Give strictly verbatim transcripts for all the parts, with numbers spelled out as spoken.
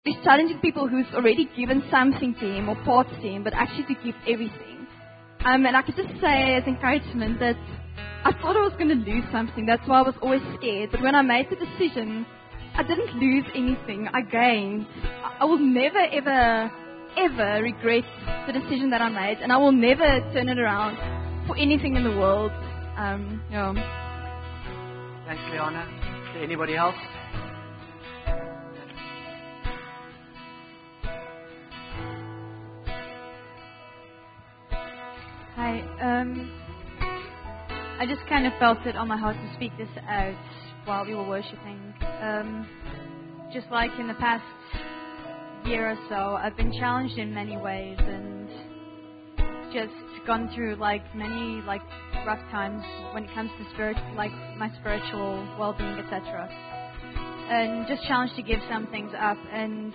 He's challenging people who's already given something to him or parts to him, but actually to give everything. Um, and I could just say as encouragement that I thought I was going to lose something. That's why I was always scared. But when I made the decision, I didn't lose anything. I gained. I I will never, ever, ever regret the decision that I made. And I will never turn it around for anything in the world. Um, yeah. Thanks, Leona. Is there anybody else? Hi. Um, I just kind of felt it on my heart to speak this out while we were worshiping. Um, just like in the past year or so, I've been challenged in many ways and just gone through like many like rough times when it comes to spirit, like my spiritual well-being, et cetera. And just challenged to give some things up. And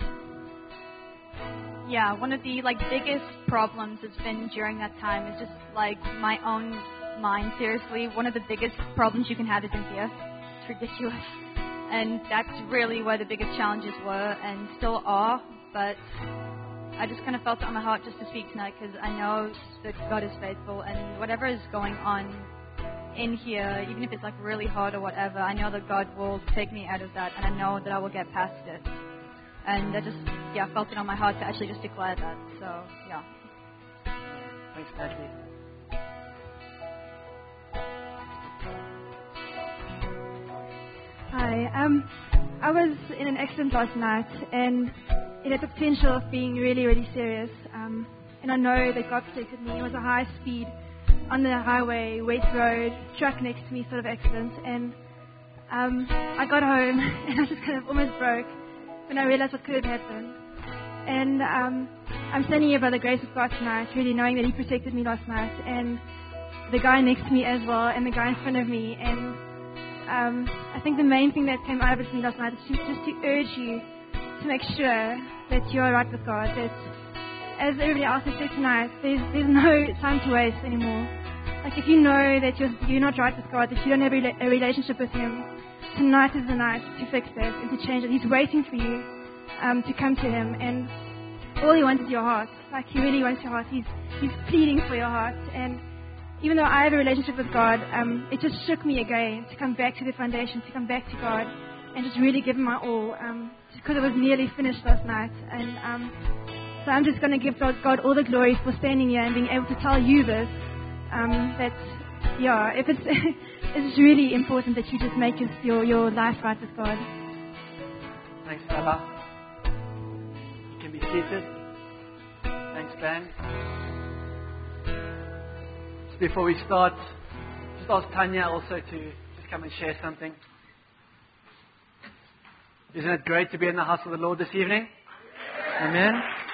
yeah, one of the like biggest problems has been during that time is just like my own mind. Seriously, one of the biggest problems you can have is in fear. It's ridiculous, and that's really where the biggest challenges were and still are. But I just kind of felt it on my heart just to speak tonight because I know that God is faithful, and whatever is going on in here, even if it's like really hard or whatever, I know that God will take me out of that, and I know that I will get past it. And I just, yeah, felt it on my heart to actually just declare that. So, yeah. Thanks, Natalie. Hi. Um, I was in an accident last night, and it had the potential of being really, really serious. Um, and I know that God protected me. It was a high speed on the highway, Waste Road, truck next to me sort of accident. And um, I got home, and I just kind of almost broke when I realized what could have happened. And um, I'm standing here by the grace of God tonight, really knowing that He protected me last night, and the guy next to me as well, and the guy in front of me. And um, I think the main thing that came out of it for me last night is to, just to urge you to make sure that you are right with God. That, as everybody else has said tonight, there's there's no time to waste anymore. Like if you know that you're you're not right with God, that you don't have a, rela- a relationship with Him, tonight is the night to fix that and to change it. He's waiting for you um, to come to Him, and all He wants is your heart. Like He really wants your heart. He's He's pleading for your heart. And even though I have a relationship with God, um, it just shook me again to come back to the foundation, to come back to God, and just really give Him my all. Um, because it was nearly finished last night, and um, so I'm just going to give God, God all the glory for standing here and being able to tell you this. Um, that yeah, if it's it's really important that you just make your your, your life right with God. Thanks, Bella. You can be seated. Thanks, Ben. Just before we start, just ask Tanya also to just come and share something. Isn't it great to be in the house of the Lord this evening? Amen.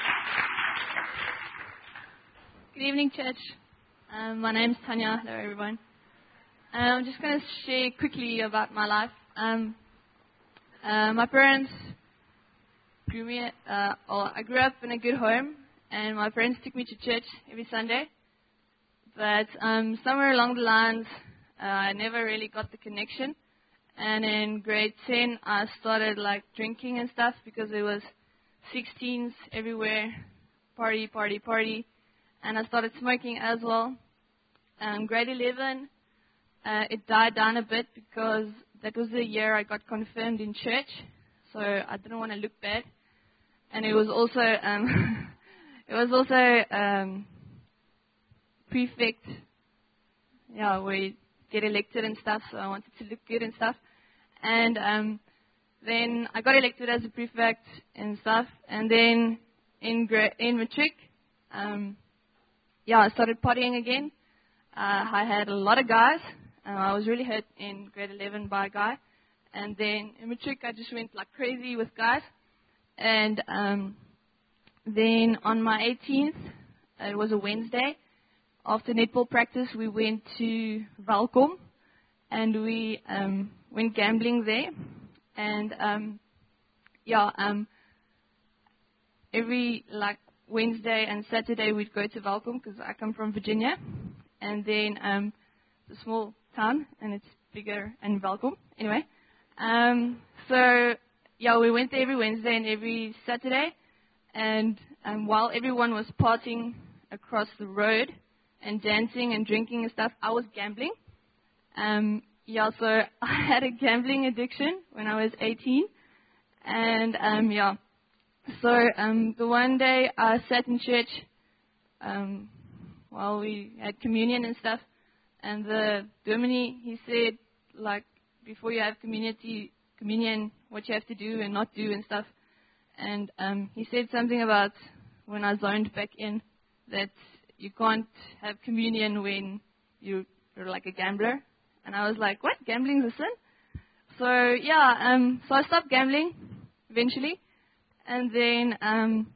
Good evening, church. Um, my name's Tanya. Hello, everyone. Uh, I'm just going to share quickly about my life. Um, uh, my parents grew me. Uh, or I grew up in a good home, and my parents took me to church every Sunday. But um, somewhere along the lines, uh, I never really got the connection. And in grade ten, I started like drinking and stuff because it was sixteens everywhere, party, party, party. And I started smoking as well. Um, grade eleven, uh, it died down a bit because that was the year I got confirmed in church. So I didn't want to look bad. And it was also, um, it was also um, prefect, yeah, where you get elected and stuff. So I wanted to look good and stuff. And um, then I got elected as a prefect and stuff. And then in gra- in matric, um, yeah, I started partying again. Uh, I had a lot of guys. Uh, I was really hurt in grade eleven by a guy. And then in matric, I just went like crazy with guys. And um, then on my eighteenth, it was a Wednesday, after netball practice, we went to Welkom. And we um, went gambling there. And, um, yeah, um, every, like, Wednesday and Saturday we'd go to Welkom because I come from Virginia. And then um, it's a small town, and it's bigger and Welkom. Anyway, um, so yeah, we went there every Wednesday and every Saturday. And um, while everyone was partying across the road and dancing and drinking and stuff, I was gambling. Um, yeah, so I had a gambling addiction when I was eighteen. And um, yeah, so um, the one day I sat in church um, while we had communion and stuff. And the Dominie, he said, like, before you have community, communion, what you have to do and not do and stuff. And um, he said something about when I zoned back in that you can't have communion when you, you're like a gambler. And I was like, what? Gambling's a sin? So, yeah, um, so I stopped gambling eventually. And then um,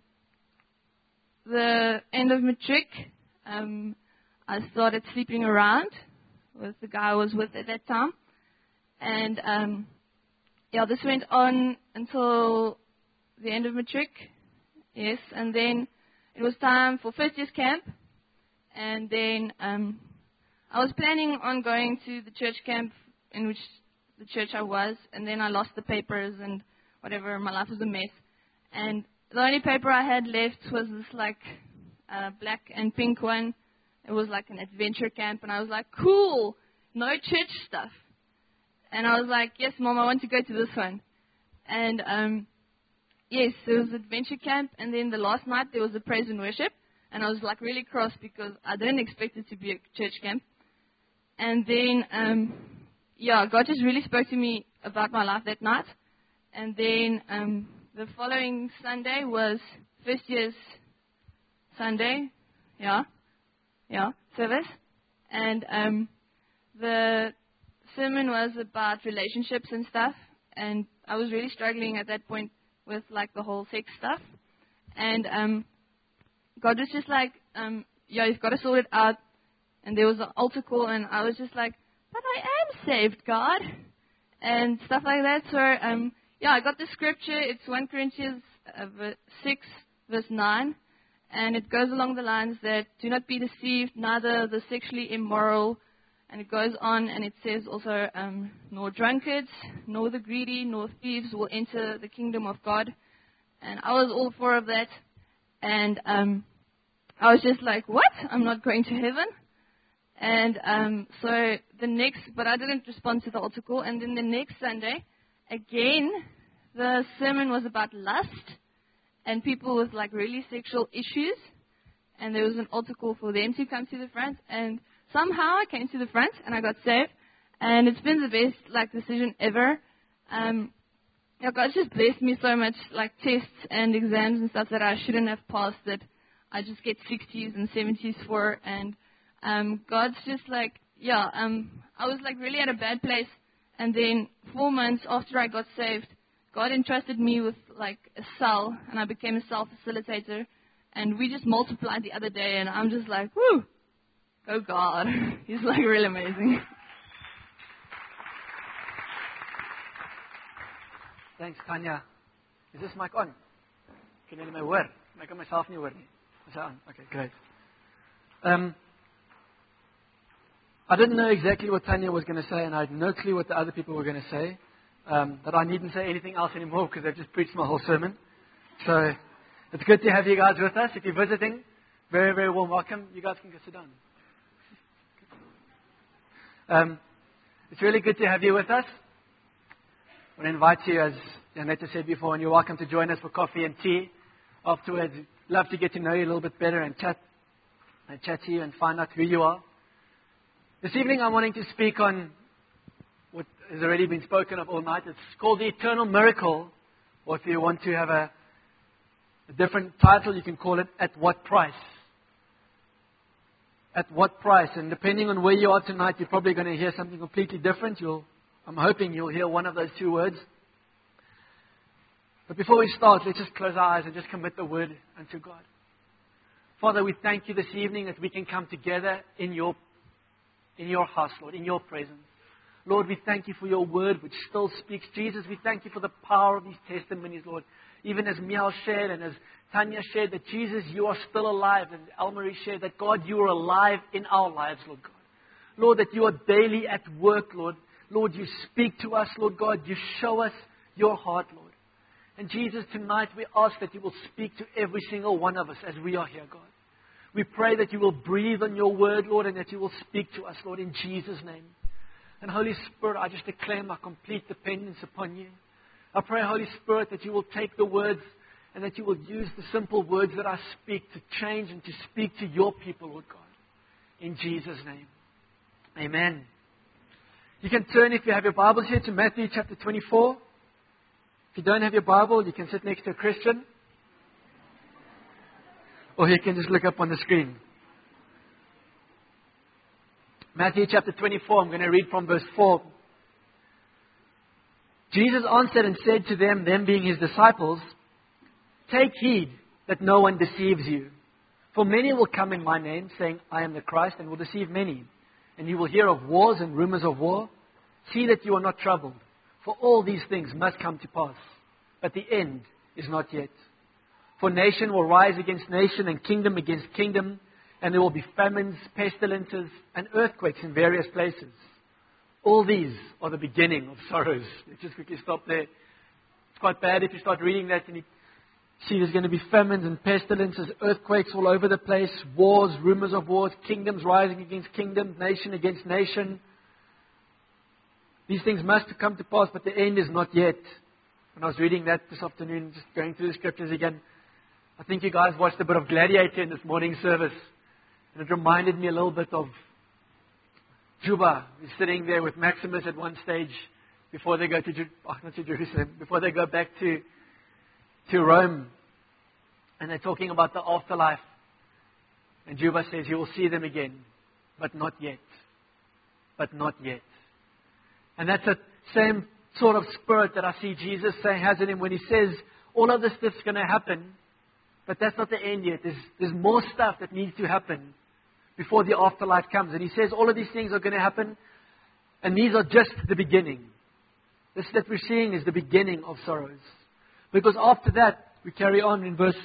the end of matric, um, I started sleeping around with the guy I was with at that time. And, um, yeah, this went on until the end of matric. Yes, and then it was time for first year's camp. And then um, I was planning on going to the church camp in which the church I was. And then I lost the papers and whatever. My life was a mess. And the only paper I had left was this, like, uh, black and pink one. It was like an adventure camp, and I was like, cool, no church stuff. And I was like, yes, Mom, I want to go to this one. And, um, yes, there was adventure camp, and then the last night there was a praise and worship, and I was like really cross because I didn't expect it to be a church camp. And then, um, yeah, God just really spoke to me about my life that night. And then um, the following Sunday was first year's Sunday, yeah. Yeah, service. And um, the sermon was about relationships and stuff. And I was really struggling at that point with, like, the whole sex stuff. And um, God was just like, um, yeah, you've got to sort it out. And there was an altar call, and I was just like, but I am saved, God. And stuff like that. So, um, yeah, I got the scripture. It's First Corinthians uh, six, verse nine. And it goes along the lines that do not be deceived, neither the sexually immoral. And it goes on, and it says also, um, nor drunkards, nor the greedy, nor thieves will enter the kingdom of God. And I was all for of that. And um, I was just like, what? I'm not going to heaven? And um, so the next, but I didn't respond to the altar call. And then the next Sunday, again, the sermon was about lust. And people with, like, really sexual issues. And there was an altar call for them to come to the front. And somehow I came to the front and I got saved. And it's been the best, like, decision ever. Um, yeah, God just blessed me so much, like, tests and exams and stuff that I shouldn't have passed, that I just get sixties and seventies for. And um, God's just like, yeah, um, I was, like, really at a bad place. And then four months after I got saved, God entrusted me with, like, a cell, and I became a cell facilitator, and we just multiplied the other day, and I'm just like, whoo, go God. He's, like, really amazing. Thanks, Tanya. Is this mic on? Can you hear my word? Make myself new word. Is that on? Okay, great. Um, I didn't know exactly what Tanya was going to say, and I had no clue what the other people were going to say. Um, that I needn't say anything else anymore because I've just preached my whole sermon. So it's good to have you guys with us. If you're visiting, very, very warm welcome. You guys can go sit down. Um, it's really good to have you with us. I want to invite you, as Janetta said before, and you're welcome to join us for coffee and tea afterwards. Love to get to know you a little bit better and chat, and chat to you and find out who you are. This evening I'm wanting to speak on what has already been spoken of all night. It's called the eternal miracle, or if you want to have a, a different title, you can call it At What Price? At what price? And depending on where you are tonight, you're probably going to hear something completely different. You'll, I'm hoping you'll hear one of those two words. But before we start, let's just close our eyes and just commit the word unto God. Father, we thank you this evening that we can come together in your, in your house, Lord, in your presence. Lord, we thank you for your word, which still speaks. Jesus, we thank you for the power of these testimonies, Lord. Even as Miel shared and as Tanya shared that, Jesus, you are still alive. And Elmarie shared that, God, you are alive in our lives, Lord God. Lord, that you are daily at work, Lord. Lord, you speak to us, Lord God. You show us your heart, Lord. And Jesus, tonight we ask that you will speak to every single one of us as we are here, God. We pray that you will breathe on your word, Lord, and that you will speak to us, Lord, in Jesus' name. And Holy Spirit, I just declare my complete dependence upon you. I pray, Holy Spirit, that you will take the words and that you will use the simple words that I speak to change and to speak to your people, Lord God. In Jesus' name. Amen. You can turn, if you have your Bibles here, to Matthew chapter twenty-four. If you don't have your Bible, you can sit next to a Christian. Or you can just look up on the screen. Matthew chapter twenty-four, I'm going to read from verse four. Jesus answered and said to them, them being his disciples, "Take heed that no one deceives you. For many will come in my name, saying, I am the Christ, and will deceive many. And you will hear of wars and rumors of war. See that you are not troubled, for all these things must come to pass. But the end is not yet. For nation will rise against nation, and kingdom against kingdom, and there will be famines, pestilences, and earthquakes in various places. All these are the beginning of sorrows." Let's just quickly stop there. It's quite bad if you start reading that and you see there's going to be famines and pestilences, earthquakes all over the place, wars, rumors of wars, kingdoms rising against kingdoms, nation against nation. These things must come to pass, but the end is not yet. When I was reading that this afternoon, just going through the scriptures again, I think you guys watched a bit of Gladiator in this morning service. And it reminded me a little bit of Juba, who's sitting there with Maximus at one stage before they go to, Jer- oh, not to Jerusalem, before they go back to, to Rome. And they're talking about the afterlife. And Juba says, "You will see them again, but not yet. But not yet." And that's the same sort of spirit that I see Jesus saying has in him when he says, all of this stuff's going to happen, but that's not the end yet. There's, there's more stuff that needs to happen before the afterlife comes. And he says all of these things are going to happen, and these are just the beginning. This that we're seeing is the beginning of sorrows. Because after that, we carry on in verse,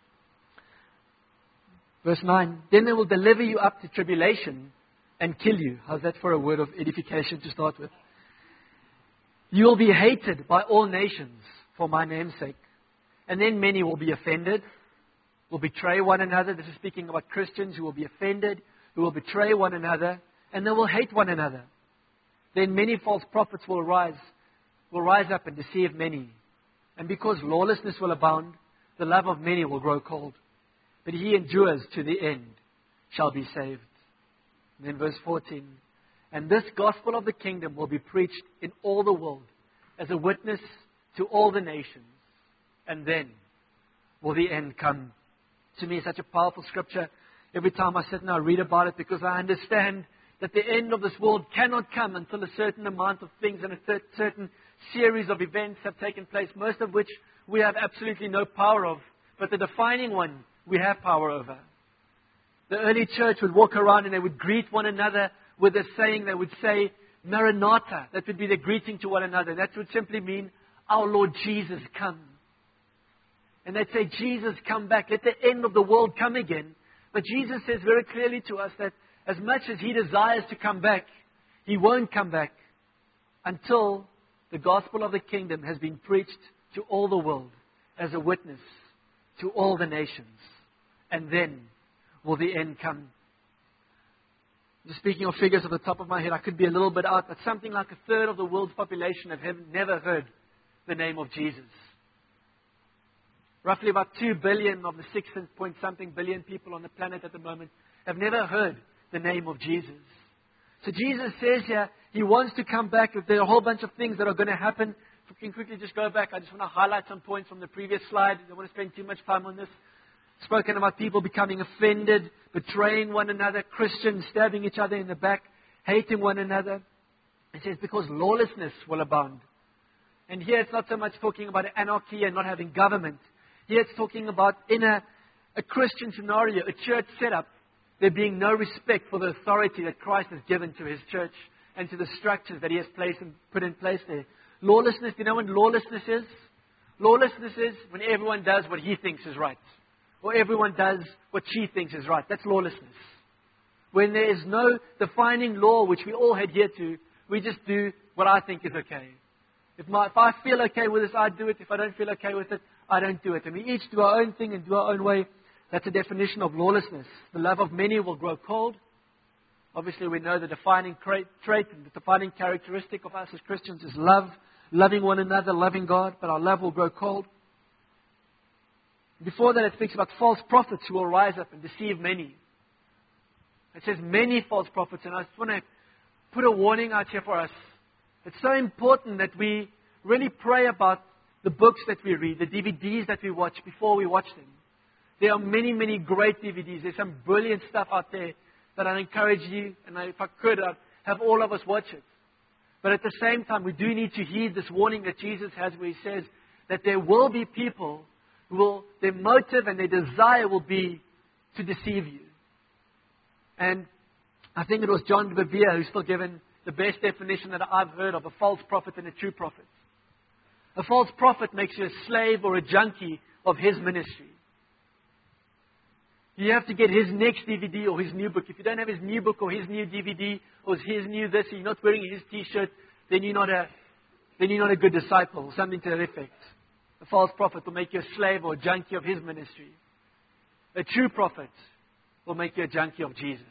verse nine. "Then they will deliver you up to tribulation and kill you." How's that for a word of edification to start with? "You will be hated by all nations for my name's sake. And then many will be offended, will betray one another." This is speaking about Christians who will be offended, who will betray one another, and they will hate one another. "Then many false prophets will rise, will rise up and deceive many. And because lawlessness will abound, the love of many will grow cold. But he endures to the end shall be saved." And then verse fourteen. "And this gospel of the kingdom will be preached in all the world as a witness to all the nations. And then will the end come." To me, it's such a powerful scripture. Every time I sit and I read about it, because I understand that the end of this world cannot come until a certain amount of things and a cer- certain series of events have taken place, most of which we have absolutely no power of. But the defining one, we have power over. The early church would walk around and they would greet one another with a saying. They would say, "Maranatha." That would be their greeting to one another. That would simply mean, "Our Lord Jesus, come." And they'd say, "Jesus, come back. Let the end of the world come again." But Jesus says very clearly to us that as much as he desires to come back, he won't come back until the gospel of the kingdom has been preached to all the world as a witness to all the nations. And then will the end come. Just speaking of figures off the top of my head, I could be a little bit out, but something like a third of the world's population have never heard the name of Jesus. Roughly about two billion of the six point something billion people on the planet at the moment have never heard the name of Jesus. So Jesus says here, he wants to come back. There are a whole bunch of things that are going to happen. If we can quickly just go back, I just want to highlight some points from the previous slide. I don't want to spend too much time on this. Spoken about people becoming offended, betraying one another, Christians stabbing each other in the back, hating one another. It says because lawlessness will abound. And here it's not so much talking about anarchy and not having government. Here it's talking about in a, a Christian scenario, a church setup, there being no respect for the authority that Christ has given to his church and to the structures that he has placed and put in place there. Lawlessness, do you know what lawlessness is? Lawlessness is when everyone does what he thinks is right. Or everyone does what she thinks is right. That's lawlessness. When there is no defining law which we all adhere to, we just do what I think is okay. If, my, if I feel okay with this, I do it. If I don't feel okay with it, I don't do it. And we each do our own thing and do our own way. That's a definition of lawlessness. The love of many will grow cold. Obviously, we know the defining trait, and the defining characteristic of us as Christians is love, loving one another, loving God, but our love will grow cold. Before that, it speaks about false prophets who will rise up and deceive many. It says many false prophets, and I just want to put a warning out here for us. It's so important that we really pray about the books that we read, the D V Ds that we watch before we watch them. There are many, many great D V Ds. There's some brilliant stuff out there that I encourage you, and I, if I could, I'd have all of us watch it. But at the same time, we do need to heed this warning that Jesus has where He says that there will be people who will, their motive and their desire will be to deceive you. And I think it was John Bevere who's still given the best definition that I've heard of a false prophet and a true prophet. A false prophet makes you a slave or a junkie of his ministry. You have to get his next D V D or his new book. If you don't have his new book or his new D V D or his new this, you're not wearing his T-shirt, then you're not a, then you're not a good disciple or something to that effect. A false prophet will make you a slave or a junkie of his ministry. A true prophet will make you a junkie of Jesus.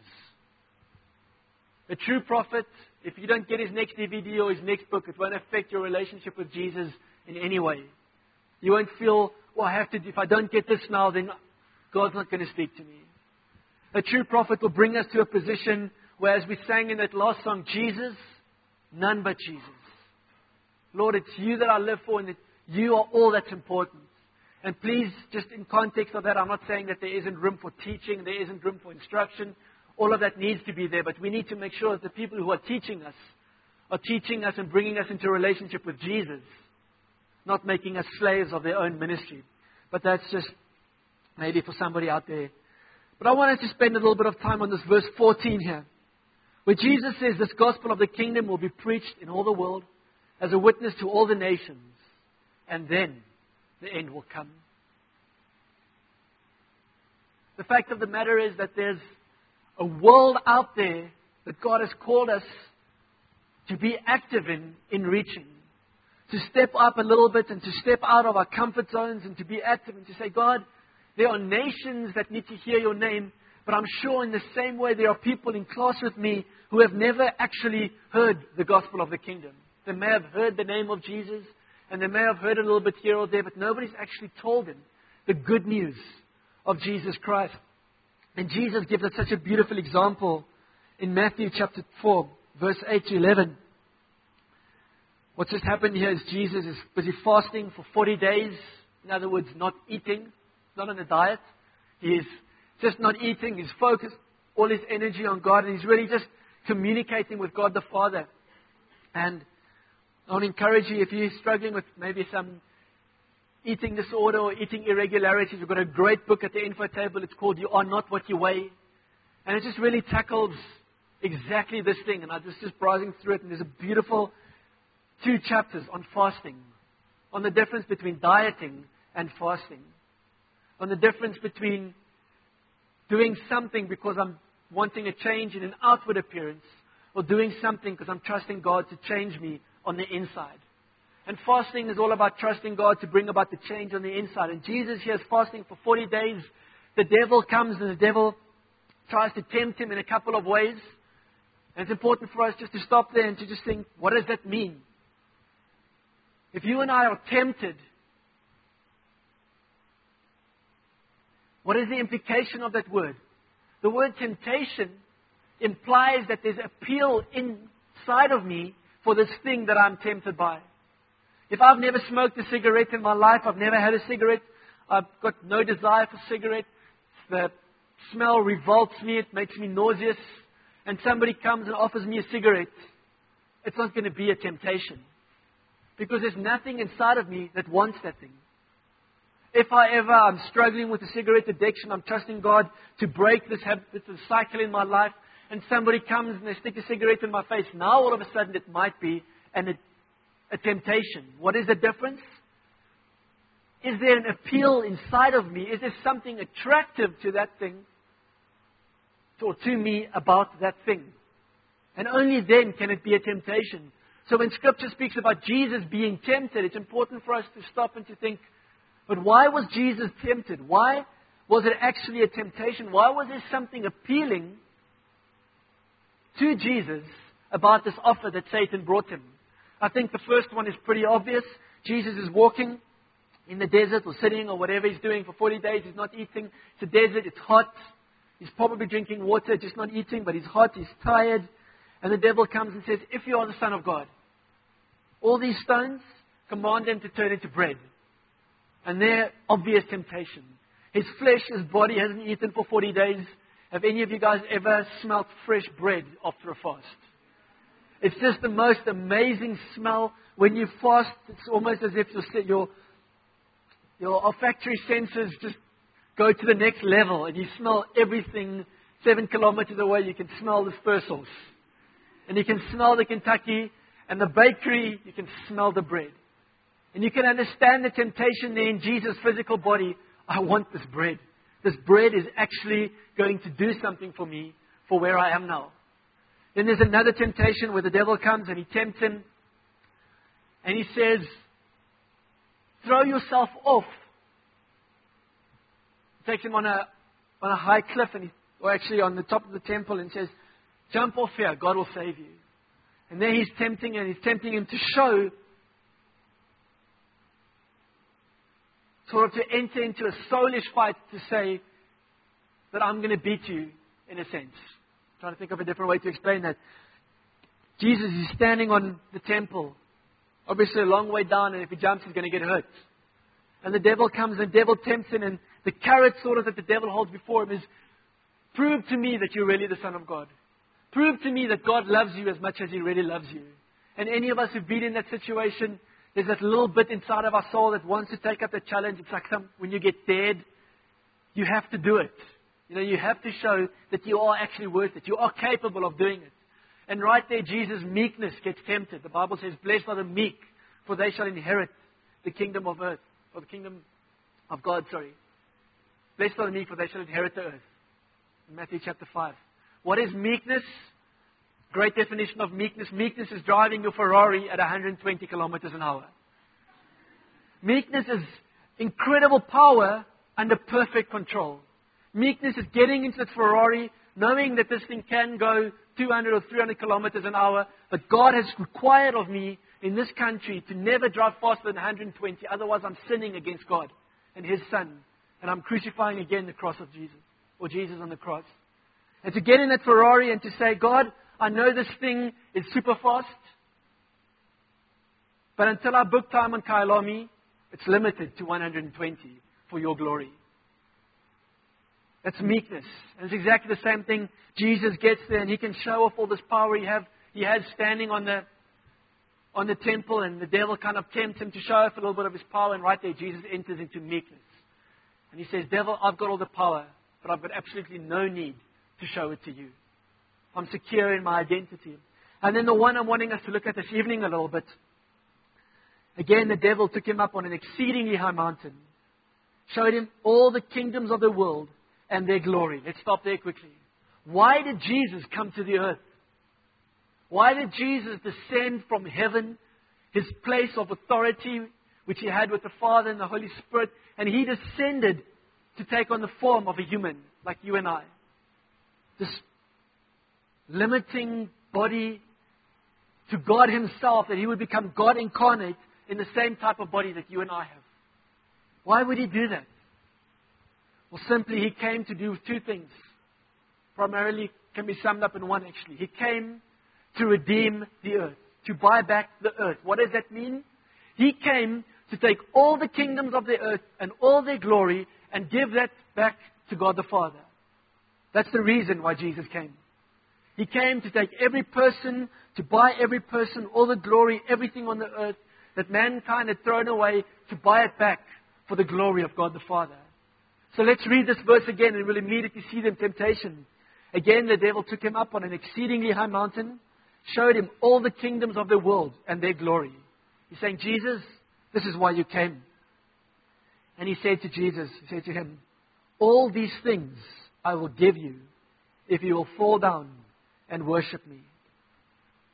A true prophet, if you don't get his next D V D or his next book, it won't affect your relationship with Jesus in any way. You won't feel, well, I have to, if I don't get this now, then God's not going to speak to me. A true prophet will bring us to a position where, as we sang in that last song, Jesus, none but Jesus. Lord, it's you that I live for, and that you are all that's important. And please, just in context of that, I'm not saying that there isn't room for teaching, there isn't room for instruction. All of that needs to be there, but we need to make sure that the people who are teaching us are teaching us and bringing us into a relationship with Jesus, not making us slaves of their own ministry. But that's just maybe for somebody out there. But I want us to spend a little bit of time on this verse fourteen here, where Jesus says this gospel of the kingdom will be preached in all the world as a witness to all the nations, and then the end will come. The fact of the matter is that there's a world out there that God has called us to be active in, in reaching. To step up a little bit and to step out of our comfort zones and to be active and to say, God, there are nations that need to hear your name, but I'm sure in the same way there are people in class with me who have never actually heard the gospel of the kingdom. They may have heard the name of Jesus and they may have heard it a little bit here or there, but nobody's actually told them the good news of Jesus Christ. And Jesus gives us such a beautiful example in Matthew chapter four, verse eight to eleven. What's just happened here is Jesus is busy fasting for forty days. In other words, not eating, not on a diet. He is just not eating. He's focused all his energy on God, and he's really just communicating with God the Father. And I want to encourage you, if you're struggling with maybe some eating disorder or eating irregularities, we've got a great book at the info table. It's called You Are Not What You Weigh. And it just really tackles exactly this thing. And I was just browsing through it, and there's a beautiful two chapters on fasting, on the difference between dieting and fasting, on the difference between doing something because I'm wanting a change in an outward appearance, or doing something because I'm trusting God to change me on the inside. And fasting is all about trusting God to bring about the change on the inside. And Jesus here is fasting for forty days. The devil comes and the devil tries to tempt him in a couple of ways. And it's important for us just to stop there and to just think, what does that mean? If you and I are tempted, what is the implication of that word? The word temptation implies that there's appeal inside of me for this thing that I'm tempted by. If I've never smoked a cigarette in my life, I've never had a cigarette, I've got no desire for cigarette, the smell revolts me, it makes me nauseous, and somebody comes and offers me a cigarette, it's not going to be a temptation. Because there's nothing inside of me that wants that thing. If I ever, I'm struggling with a cigarette addiction, I'm trusting God to break this habit, this cycle in my life, and somebody comes and they stick a cigarette in my face, now all of a sudden it might be an a temptation. What is the difference? Is there an appeal inside of me? Is there something attractive to that thing or to me about that thing? And only then can it be a temptation. So when Scripture speaks about Jesus being tempted, it's important for us to stop and to think, but why was Jesus tempted? Why was it actually a temptation? Why was there something appealing to Jesus about this offer that Satan brought him? I think the first one is pretty obvious. Jesus is walking in the desert or sitting or whatever he's doing for forty days. He's not eating. It's a desert. It's hot. He's probably drinking water, just not eating, but he's hot. He's tired. And the devil comes and says, if you are the Son of God, all these stones, command them to turn into bread. And their obvious temptation. His flesh, his body hasn't eaten for forty days. Have any of you guys ever smelt fresh bread after a fast? It's just the most amazing smell. When you fast, it's almost as if your, your, your olfactory senses just go to the next level. And you smell everything seven kilometers away. You can smell the spur sauce. And you can smell the Kentucky. And the bakery, you can smell the bread. And you can understand the temptation there in Jesus' physical body. I want this bread. This bread is actually going to do something for me for where I am now. Then there's another temptation where the devil comes and he tempts him. And he says, throw yourself off. He takes him on a, on a high cliff, and he, or actually on the top of the temple, and says, jump off here, God will save you. And then he's tempting, and he's tempting him to show, sort of to enter into a soulish fight to say that I'm going to beat you, in a sense. I'm trying to think of a different way to explain that. Jesus is standing on the temple, obviously a long way down, and if he jumps, he's going to get hurt. And the devil comes, and the devil tempts him, and the carrot sort of that the devil holds before him is, prove to me that you're really the Son of God. Prove to me that God loves you as much as He really loves you. And any of us who've been in that situation, there's that little bit inside of our soul that wants to take up the challenge. It's like some, when you get dared, you have to do it. You know, you have to show that you are actually worth it. You are capable of doing it. And right there, Jesus' meekness gets tempted. The Bible says, blessed are the meek, for they shall inherit the kingdom of earth. Or the kingdom of God, sorry. Blessed are the meek, for they shall inherit the earth. In Matthew chapter five. What is meekness? Great definition of meekness. Meekness is driving your Ferrari at one hundred twenty kilometers an hour. Meekness is incredible power under perfect control. Meekness is getting into that Ferrari, knowing that this thing can go two hundred or three hundred kilometers an hour, but God has required of me in this country to never drive faster than one hundred twenty. Otherwise, I'm sinning against God and His Son. And I'm crucifying again the cross of Jesus, or Jesus on the cross. And to get in that Ferrari and to say, God, I know this thing is super fast, but until I book time on Kyalami, it's limited to one hundred twenty for your glory. That's meekness. And it's exactly the same thing. Jesus gets there and He can show off all this power he have he has standing on the on the temple, and the devil kind of tempts Him to show off a little bit of His power, and right there Jesus enters into meekness. And He says, devil, I've got all the power, but I've got absolutely no need to show it to you. I'm secure in my identity. And then the one I'm wanting us to look at this evening a little bit. Again, the devil took Him up on an exceedingly high mountain. Showed Him all the kingdoms of the world and their glory. Let's stop there quickly. Why did Jesus come to the earth? Why did Jesus descend from heaven, His place of authority, which He had with the Father and the Holy Spirit, and He descended to take on the form of a human like you and I? This limiting body to God Himself, that He would become God incarnate in the same type of body that you and I have. Why would He do that? Well, simply He came to do two things. Primarily can be summed up in one actually. He came to redeem the earth, to buy back the earth. What does that mean? He came to take all the kingdoms of the earth and all their glory and give that back to God the Father. That's the reason why Jesus came. He came to take every person, to buy every person, all the glory, everything on the earth that mankind had thrown away, to buy it back for the glory of God the Father. So let's read this verse again, and we'll immediately see the temptation. Again, the devil took Him up on an exceedingly high mountain, showed Him all the kingdoms of the world and their glory. He's saying, Jesus, this is why you came. And He said to Jesus, He said to Him, all these things I will give you if you will fall down and worship me.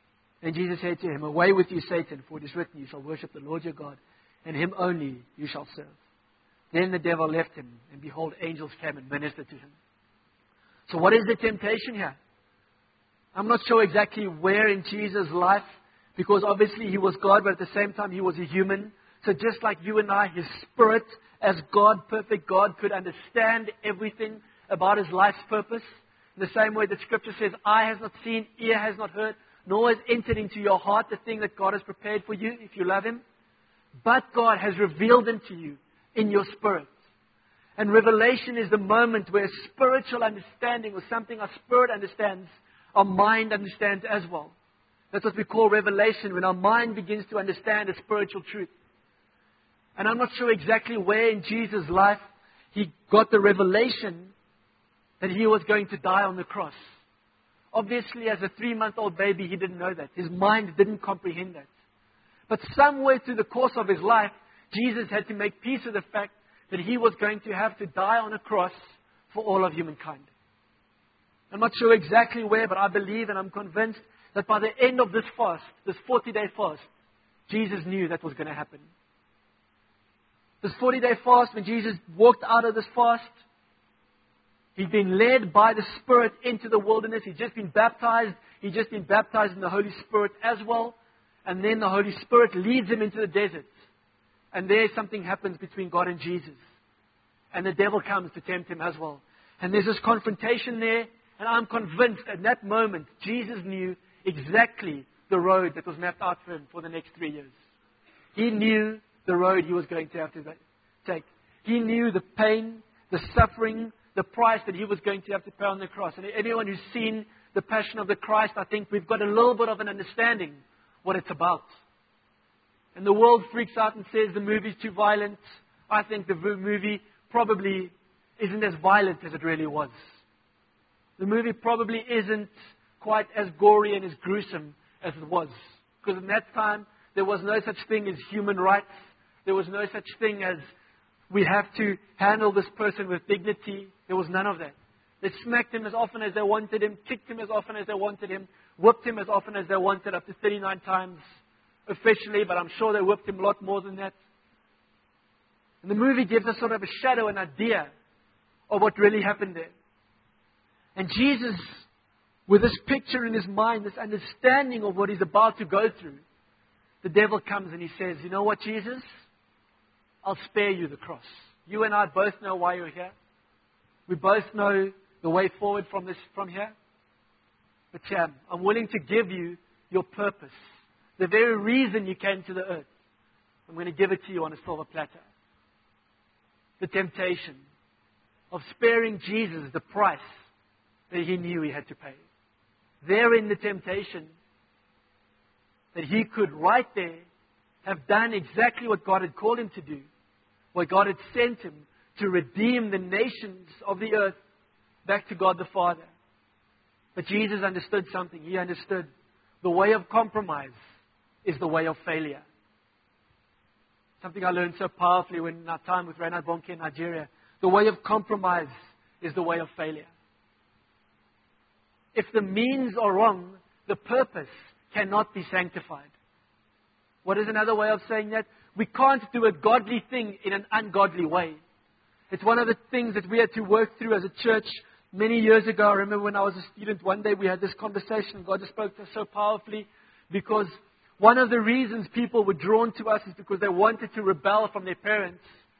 Then Jesus said to him, "Away with you, Satan, for it is written, you shall worship the Lord your God, and him only you shall serve." Then the devil left him, and behold, angels came and ministered to him. So what is the temptation here? I'm not sure exactly where in Jesus' life, because obviously he was God, but at the same time he was a human. So just like you and I, his spirit, as God, perfect God, could understand everything about his life's purpose. In the same way that Scripture says, eye has not seen, ear has not heard, nor has entered into your heart the thing that God has prepared for you if you love him. But God has revealed them to you in your spirit. And revelation is the moment where spiritual understanding, or something our spirit understands, our mind understands as well. That's what we call revelation, when our mind begins to understand a spiritual truth. And I'm not sure exactly where in Jesus' life he got the revelation that he was going to die on the cross. Obviously, as a three-month-old baby, he didn't know that. His mind didn't comprehend that. But somewhere through the course of his life, Jesus had to make peace with the fact that he was going to have to die on a cross for all of humankind. I'm not sure exactly where, but I believe and I'm convinced that by the end of this fast, this forty-day fast, Jesus knew that was going to happen. This forty-day fast, when Jesus walked out of this fast, he'd been led by the Spirit into the wilderness. He'd just been baptized. He'd just been baptized in the Holy Spirit as well. And then the Holy Spirit leads him into the desert. And there something happens between God and Jesus. And the devil comes to tempt him as well. And there's this confrontation there. And I'm convinced at that moment, Jesus knew exactly the road that was mapped out for him for the next three years. He knew the road he was going to have to take. He knew the pain, the suffering, the price that he was going to have to pay on the cross. And anyone who's seen the Passion of the Christ, I think we've got a little bit of an understanding what it's about. And the world freaks out and says the movie's too violent. I think the movie probably isn't as violent as it really was. The movie probably isn't quite as gory and as gruesome as it was. Because in that time, there was no such thing as human rights. There was no such thing as we have to handle this person with dignity. There was none of that. They smacked him as often as they wanted him, kicked him as often as they wanted him, whipped him as often as they wanted, up to thirty-nine times officially, but I'm sure they whipped him a lot more than that. And the movie gives us sort of a shadow, an idea of what really happened there. And Jesus, with this picture in his mind, this understanding of what he's about to go through, the devil comes and he says, "You know what, Jesus? I'll spare you the cross. You and I both know why you're here. We both know the way forward from this, from here. But yeah, I'm willing to give you your purpose. The very reason you came to the earth. I'm going to give it to you on a silver platter." The temptation of sparing Jesus the price that he knew he had to pay. Therein the temptation that he could right there have done exactly what God had called him to do. What God had sent him to redeem the nations of the earth back to God the Father. But Jesus understood something. He understood the way of compromise is the way of failure. Something I learned so powerfully when in our time with Reinhard Bonnke in Nigeria. The way of compromise is the way of failure. If the means are wrong, the purpose cannot be sanctified. What is another way of saying that? We can't do a godly thing in an ungodly way. It's one of the things that we had to work through as a church many years ago. I remember when I was a student, one day we had this conversation. God just spoke to us so powerfully because one of the reasons people were drawn to us is because they wanted to rebel from their parents.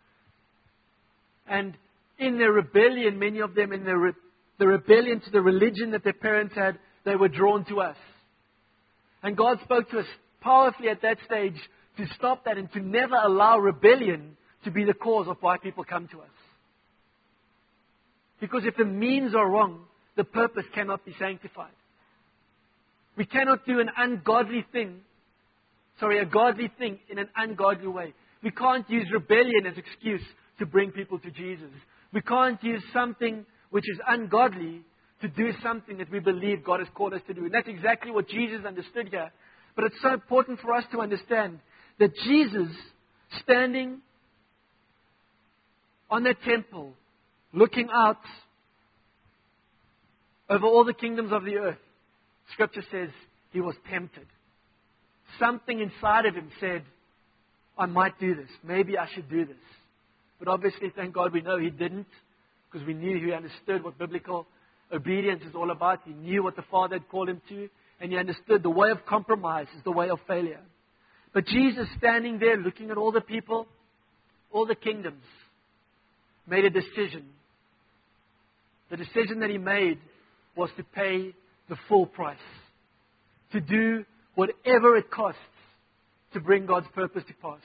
And in their rebellion, many of them in their re- the rebellion to the religion that their parents had, they were drawn to us. And God spoke to us powerfully at that stage to stop that and to never allow rebellion to be the cause of why people come to us. Because if the means are wrong, the purpose cannot be sanctified. We cannot do an ungodly thing, sorry, a godly thing in an ungodly way. We can't use rebellion as excuse to bring people to Jesus. We can't use something which is ungodly to do something that we believe God has called us to do. And that's exactly what Jesus understood here. But it's so important for us to understand that Jesus, standing on that temple, looking out over all the kingdoms of the earth, Scripture says he was tempted. something inside of him said, I might do this. Maybe I should do this. But obviously, thank God we know he didn't, because we knew he understood what biblical obedience is all about. He knew what the Father had called him to, and he understood the way of compromise is the way of failure. But Jesus, standing there looking at all the people, all the kingdoms, made a decision. The decision that he made was to pay the full price, to do whatever it costs to bring God's purpose to pass.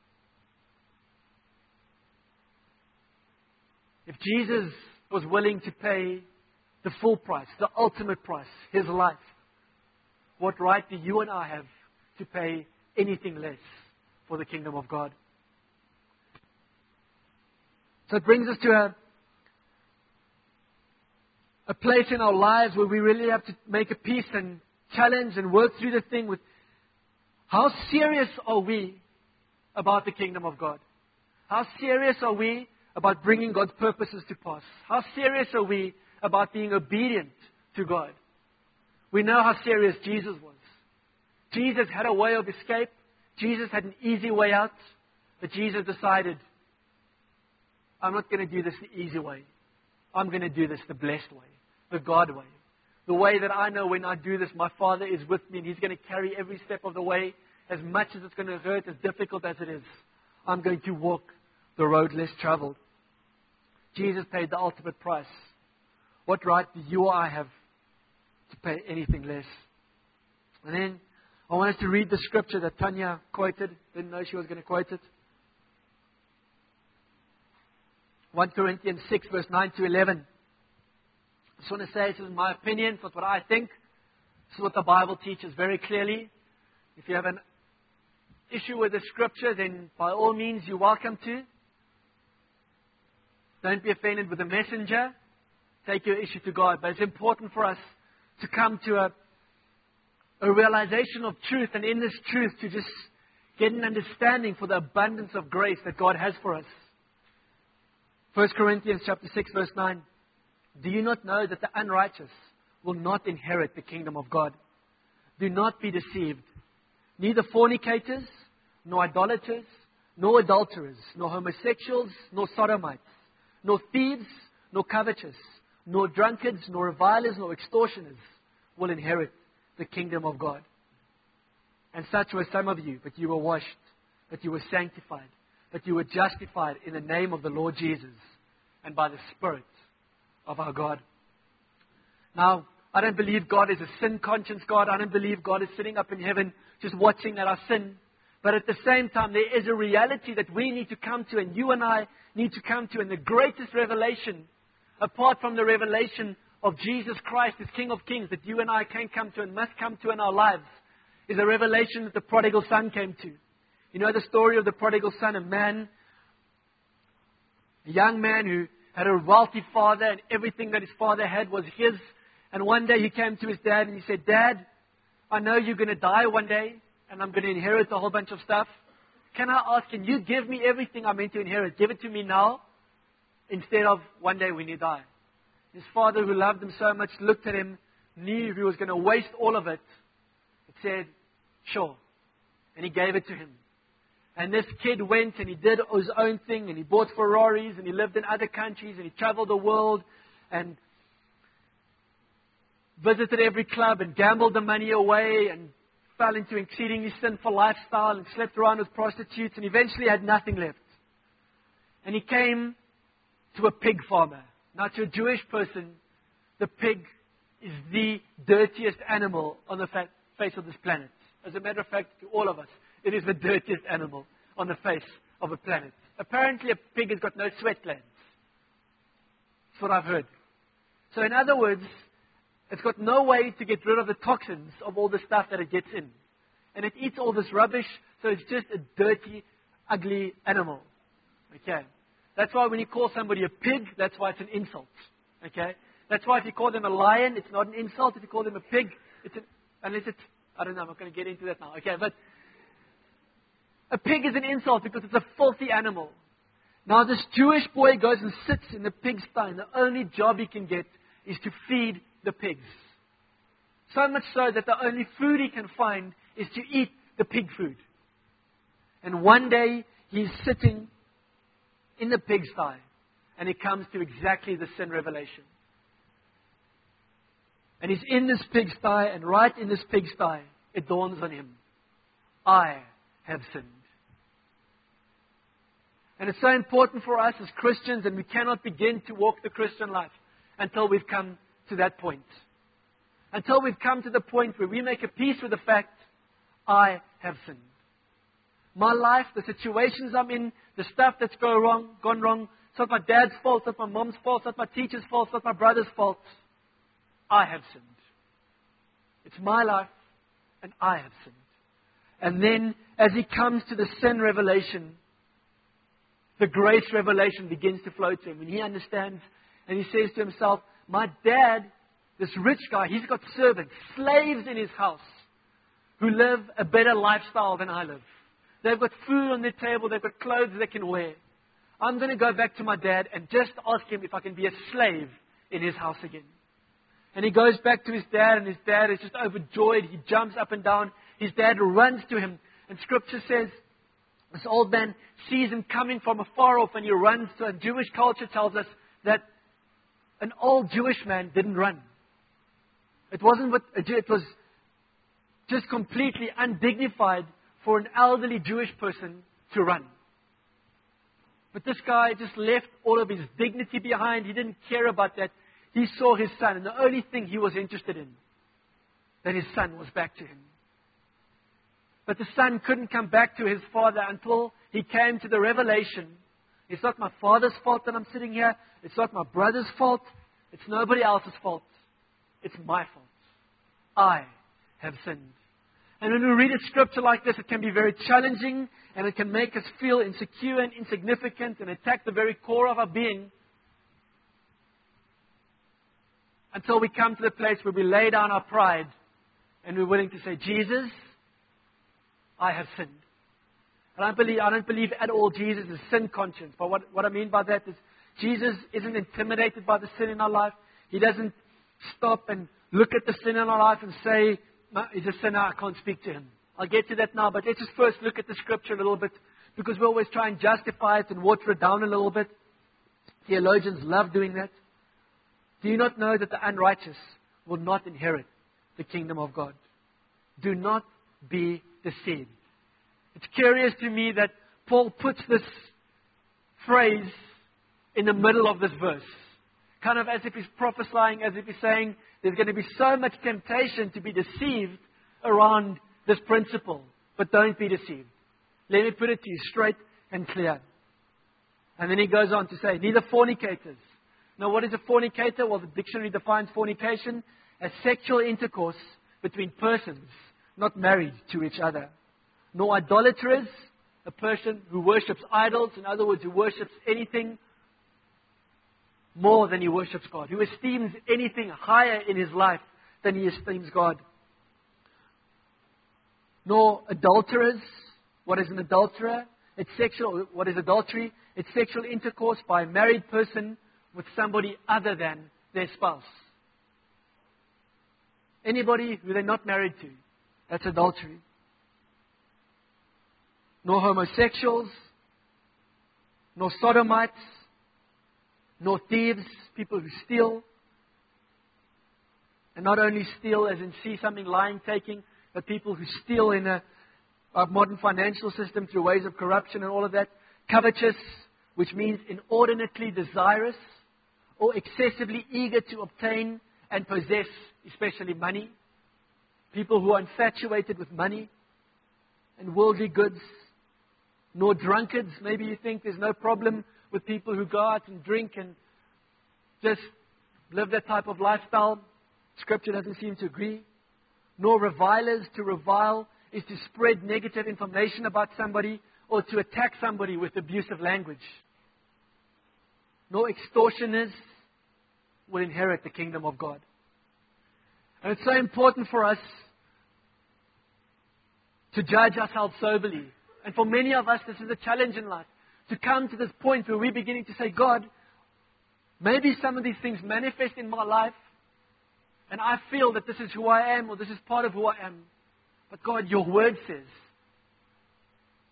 If Jesus was willing to pay the full price, the ultimate price, his life, what right do you and I have to pay anything less for the kingdom of God? So it brings us to a, a place in our lives where we really have to make a peace and challenge and work through the thing with how serious are we about the kingdom of God? How serious are we about bringing God's purposes to pass? How serious are we about being obedient to God? We know how serious Jesus was. Jesus had a way of escape. Jesus had an easy way out. But Jesus decided, I'm not going to do this the easy way. I'm going to do this the blessed way, the God way. The way that I know when I do this, my Father is with me and He's going to carry every step of the way. As much as it's going to hurt, as difficult as it is, I'm going to walk the road less traveled. Jesus paid the ultimate price. What right do you or I have to pay anything less? And then I want us to read the scripture that Tanya quoted. Didn't know she was going to quote it. First Corinthians six, verse nine to eleven. I just want to say this is my opinion, it's not what I think. This is what the Bible teaches very clearly. If you have an issue with the scripture, then by all means you're welcome to. Don't be offended with the messenger. Take your issue to God. But it's important for us to come to a, a realization of truth, and in this truth to just get an understanding for the abundance of grace that God has for us. First Corinthians chapter six, verse nine. Do you not know that the unrighteous will not inherit the kingdom of God? Do not be deceived. Neither fornicators, nor idolaters, nor adulterers, nor homosexuals, nor sodomites, nor thieves, nor covetous, nor drunkards, nor revilers, nor extortioners will inherit the kingdom of God. And such were some of you, but you were washed, but you were sanctified, but you were justified in the name of the Lord Jesus and by the Spirit of our God. Now, I don't believe God is a sin-conscious God. I don't believe God is sitting up in heaven just watching at our sin. But at the same time, there is a reality that we need to come to, and you and I need to come to. And the greatest revelation, apart from the revelation of Jesus Christ as King of Kings, that you and I can come to and must come to in our lives, is a revelation that the prodigal son came to. You know the story of the prodigal son, a man, a young man who had a wealthy father, and everything that his father had was his. And one day he came to his dad and he said, Dad, I know you're going to die one day, and I'm going to inherit a whole bunch of stuff. Can I ask, can you give me everything I'm meant to inherit? Give it to me now, instead of one day when you die. His father, who loved him so much, looked at him, knew he was going to waste all of it. It said, sure. And he gave it to him. And this kid went and he did his own thing, and he bought Ferraris, and he lived in other countries, and he traveled the world, and visited every club, and gambled the money away, and fell into exceedingly sinful lifestyle, and slept around with prostitutes, and eventually had nothing left. And he came to a pig farmer. Now, to a Jewish person, the pig is the dirtiest animal on the fa- face of this planet. As a matter of fact, to all of us, it is the dirtiest animal on the face of a planet. Apparently, a pig has got no sweat glands. That's what I've heard. So, in other words, it's got no way to get rid of the toxins of all the stuff that it gets in. And it eats all this rubbish, so it's just a dirty, ugly animal. Okay? That's why when you call somebody a pig, that's why it's an insult. Okay? That's why if you call them a lion, it's not an insult. If you call them a pig, it's an, unless it's, I don't know, I'm not going to get into that now. Okay, but a pig is an insult because it's a filthy animal. Now this Jewish boy goes and sits in the pigsty, and the only job he can get is to feed the pigs. So much so that the only food he can find is to eat the pig food. And one day, he's sitting in the pigsty, and he comes to exactly the sin revelation. And he's in this pigsty, and right in this pigsty, it dawns on him, I have sinned. And it's so important for us as Christians, and we cannot begin to walk the Christian life until we've come to that point. Until we've come to the point where we make a peace with the fact, I have sinned. My life, the situations I'm in, the stuff that's go wrong, gone wrong, it's not my dad's fault, it's not my mom's fault, it's not my teacher's fault, it's not my brother's fault. I have sinned. It's my life, and I have sinned. And then, as he comes to the sin revelation, the grace revelation begins to flow to him. And he understands, and he says to himself, my dad, this rich guy, he's got servants, slaves in his house, who live a better lifestyle than I live. They've got food on their table, they've got clothes they can wear. I'm going to go back to my dad and just ask him if I can be a slave in his house again. And he goes back to his dad, and his dad is just overjoyed. He jumps up and down. His dad runs to him. And Scripture says, this old man sees him coming from afar off, and he runs to him. Jewish culture tells us that an old Jewish man didn't run. It wasn't what a Jew, it was just completely undignified for an elderly Jewish person to run. But this guy just left all of his dignity behind. He didn't care about that. He saw his son, and the only thing he was interested in, that his son was back to him. But the son couldn't come back to his father until he came to the revelation. It's not my father's fault that I'm sitting here. It's not my brother's fault. It's nobody else's fault. It's my fault. I have sinned. And when we read a scripture like this, it can be very challenging, and it can make us feel insecure and insignificant and attack the very core of our being, until we come to the place where we lay down our pride and we're willing to say, Jesus, I have sinned. And I believe, I don't believe at all Jesus is sin conscious. But what, what I mean by that is Jesus isn't intimidated by the sin in our life. He doesn't stop and look at the sin in our life and say, no, he's a sinner, I can't speak to him. I'll get to that now, but let's just first look at the scripture a little bit, because we always try and justify it and water it down a little bit. Theologians love doing that. Do you not know that the unrighteous will not inherit the kingdom of God? Do not be deceived. It's curious to me that Paul puts this phrase in the middle of this verse, kind of as if he's prophesying, as if he's saying there's going to be so much temptation to be deceived around this principle. But don't be deceived. Let me put it to you straight and clear. And then he goes on to say, neither fornicators. Now, what is a fornicator? Well, the dictionary defines fornication as sexual intercourse between persons not married to each other. Nor idolaters, a person who worships idols, in other words, who worships anything more than he worships God, who esteems anything higher in his life than he esteems God. Nor adulterers. What is an adulterer? It's sexual. What is adultery? It's sexual intercourse by a married person with somebody other than their spouse. Anybody who they're not married to, that's adultery. Nor homosexuals, nor sodomites, nor thieves, people who steal. And not only steal as in see something lying, taking, but people who steal in a, a modern financial system through ways of corruption and all of that. Covetous, which means inordinately desirous or excessively eager to obtain and possess, especially money. People who are infatuated with money and worldly goods. Nor drunkards. Maybe you think there's no problem with people who go out and drink and just live that type of lifestyle. Scripture doesn't seem to agree. Nor revilers. To revile is to spread negative information about somebody or to attack somebody with abusive language. Nor extortioners will inherit the kingdom of God. And it's so important for us to judge ourselves soberly. And for many of us, this is a challenge in life. To come to this point where we're beginning to say, God, maybe some of these things manifest in my life, and I feel that this is who I am, or this is part of who I am. But God, your word says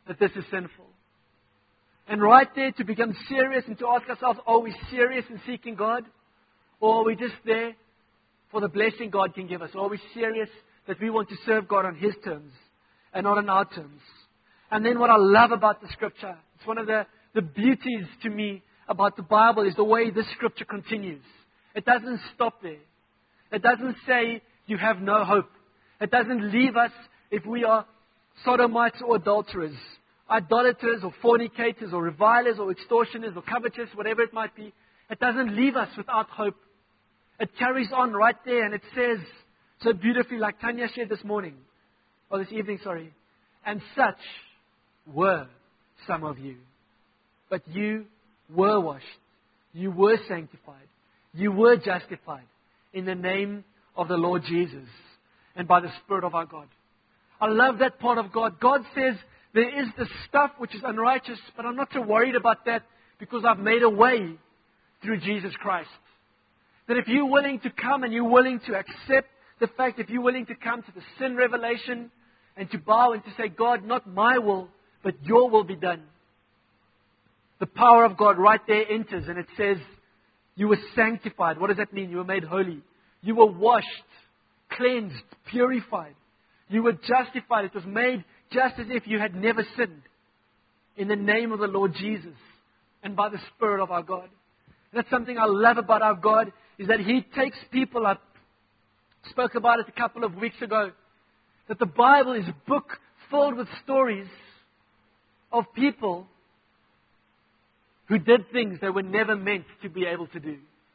that this is sinful. And right there to become serious and to ask ourselves, are we serious in seeking God? Or are we just there for the blessing God can give us? Or are we serious that we want to serve God on His terms and not on our terms? And then what I love about the Scripture, it's one of the, the beauties to me about the Bible, is the way this Scripture continues. It doesn't stop there. It doesn't say you have no hope. It doesn't leave us if we are sodomites or adulterers, idolaters or fornicators or revilers or extortioners or covetous, whatever it might be. It doesn't leave us without hope. It carries on right there, and it says so beautifully, like Tanya shared this morning, or this evening, sorry. And such were some of you. But you were washed. You were sanctified. You were justified in the name of the Lord Jesus and by the Spirit of our God. I love that part of God. God says there is the stuff which is unrighteous, but I'm not too worried about that because I've made a way through Jesus Christ. That if you're willing to come and you're willing to accept the fact, if you're willing to come to the sin revelation and to bow and to say, God, not my will, but your will be done. The power of God right there enters, and it says, you were sanctified. What does that mean? You were made holy. You were washed, cleansed, purified. You were justified. It was made just as if you had never sinned. In the name of the Lord Jesus and by the Spirit of our God. And that's something I love about our God, is that He takes people up. I spoke about it a couple of weeks ago. That the Bible is a book filled with stories of people who did things they were never meant to be able to do.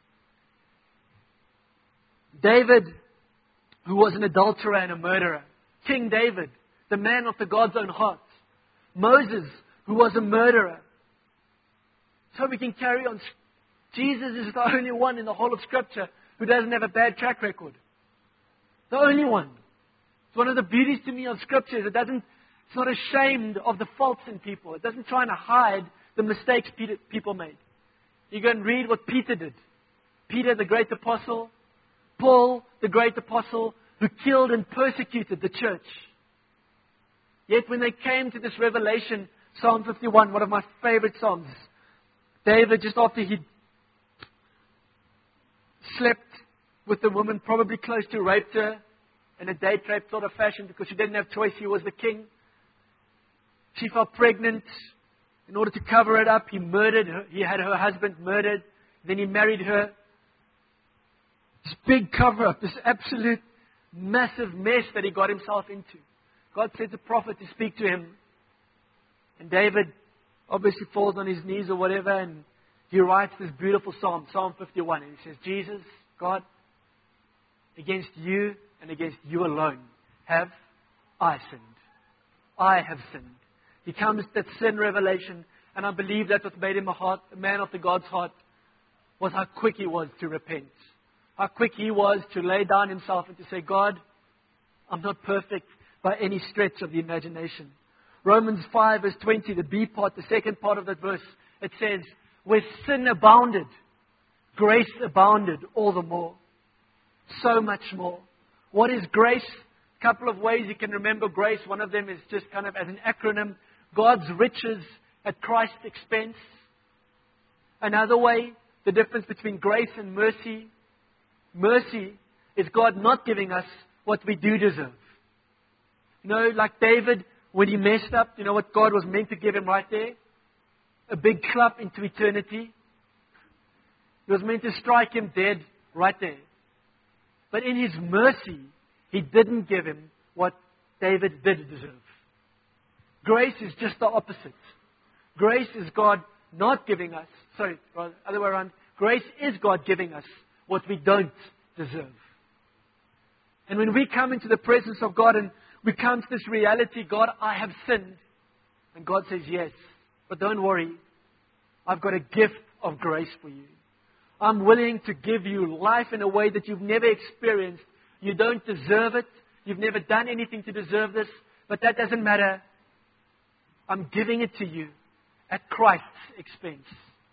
David, who was an adulterer and a murderer. King David, the man after God's own heart. Moses, who was a murderer. So we can carry on. Jesus is the only one in the whole of Scripture who doesn't have a bad track record. The only one. It's one of the beauties to me of Scripture is it doesn't, it's not ashamed of the faults in people. It doesn't try to hide the mistakes Peter, people made. You go and read what Peter did. Peter, the great apostle. Paul, the great apostle, who killed and persecuted the church. Yet when they came to this revelation, Psalm fifty-one, one of my favorite Psalms, David, just after he slept with the woman, probably close to raped her, in a date rape sort of fashion, because she didn't have choice, he was the king. She fell pregnant. In order to cover it up, he murdered her. He had her husband murdered. Then he married her. This big cover-up, this absolute massive mess that he got himself into. God sent a prophet to speak to him. And David obviously falls on his knees or whatever, and he writes this beautiful psalm, Psalm fifty-one. And he says, Jesus, God, against you and against you alone have I sinned. I have sinned. He comes to that sin revelation, and I believe that's what made him a, heart, a man after God's heart, was how quick he was to repent. How quick he was to lay down himself and to say, God, I'm not perfect by any stretch of the imagination. Romans five verse twenty, the B part, the second part of that verse, it says, where sin abounded, grace abounded all the more. So much more. What is grace? A couple of ways you can remember grace. One of them is just kind of as an acronym, God's riches at Christ's expense. Another way, the difference between grace and mercy. Mercy is God not giving us what we do deserve. You know, like David, when he messed up, you know what God was meant to give him right there? A big club into eternity. He was meant to strike him dead right there. But in His mercy, He didn't give him what David did deserve. Grace is just the opposite. Grace is God not giving us, sorry, rather, other way around. Grace is God giving us what we don't deserve. And when we come into the presence of God and we come to this reality, God, I have sinned. And God says, yes, but don't worry. I've got a gift of grace for you. I'm willing to give you life in a way that you've never experienced. You don't deserve it. You've never done anything to deserve this. But that doesn't matter. I'm giving it to you at Christ's expense.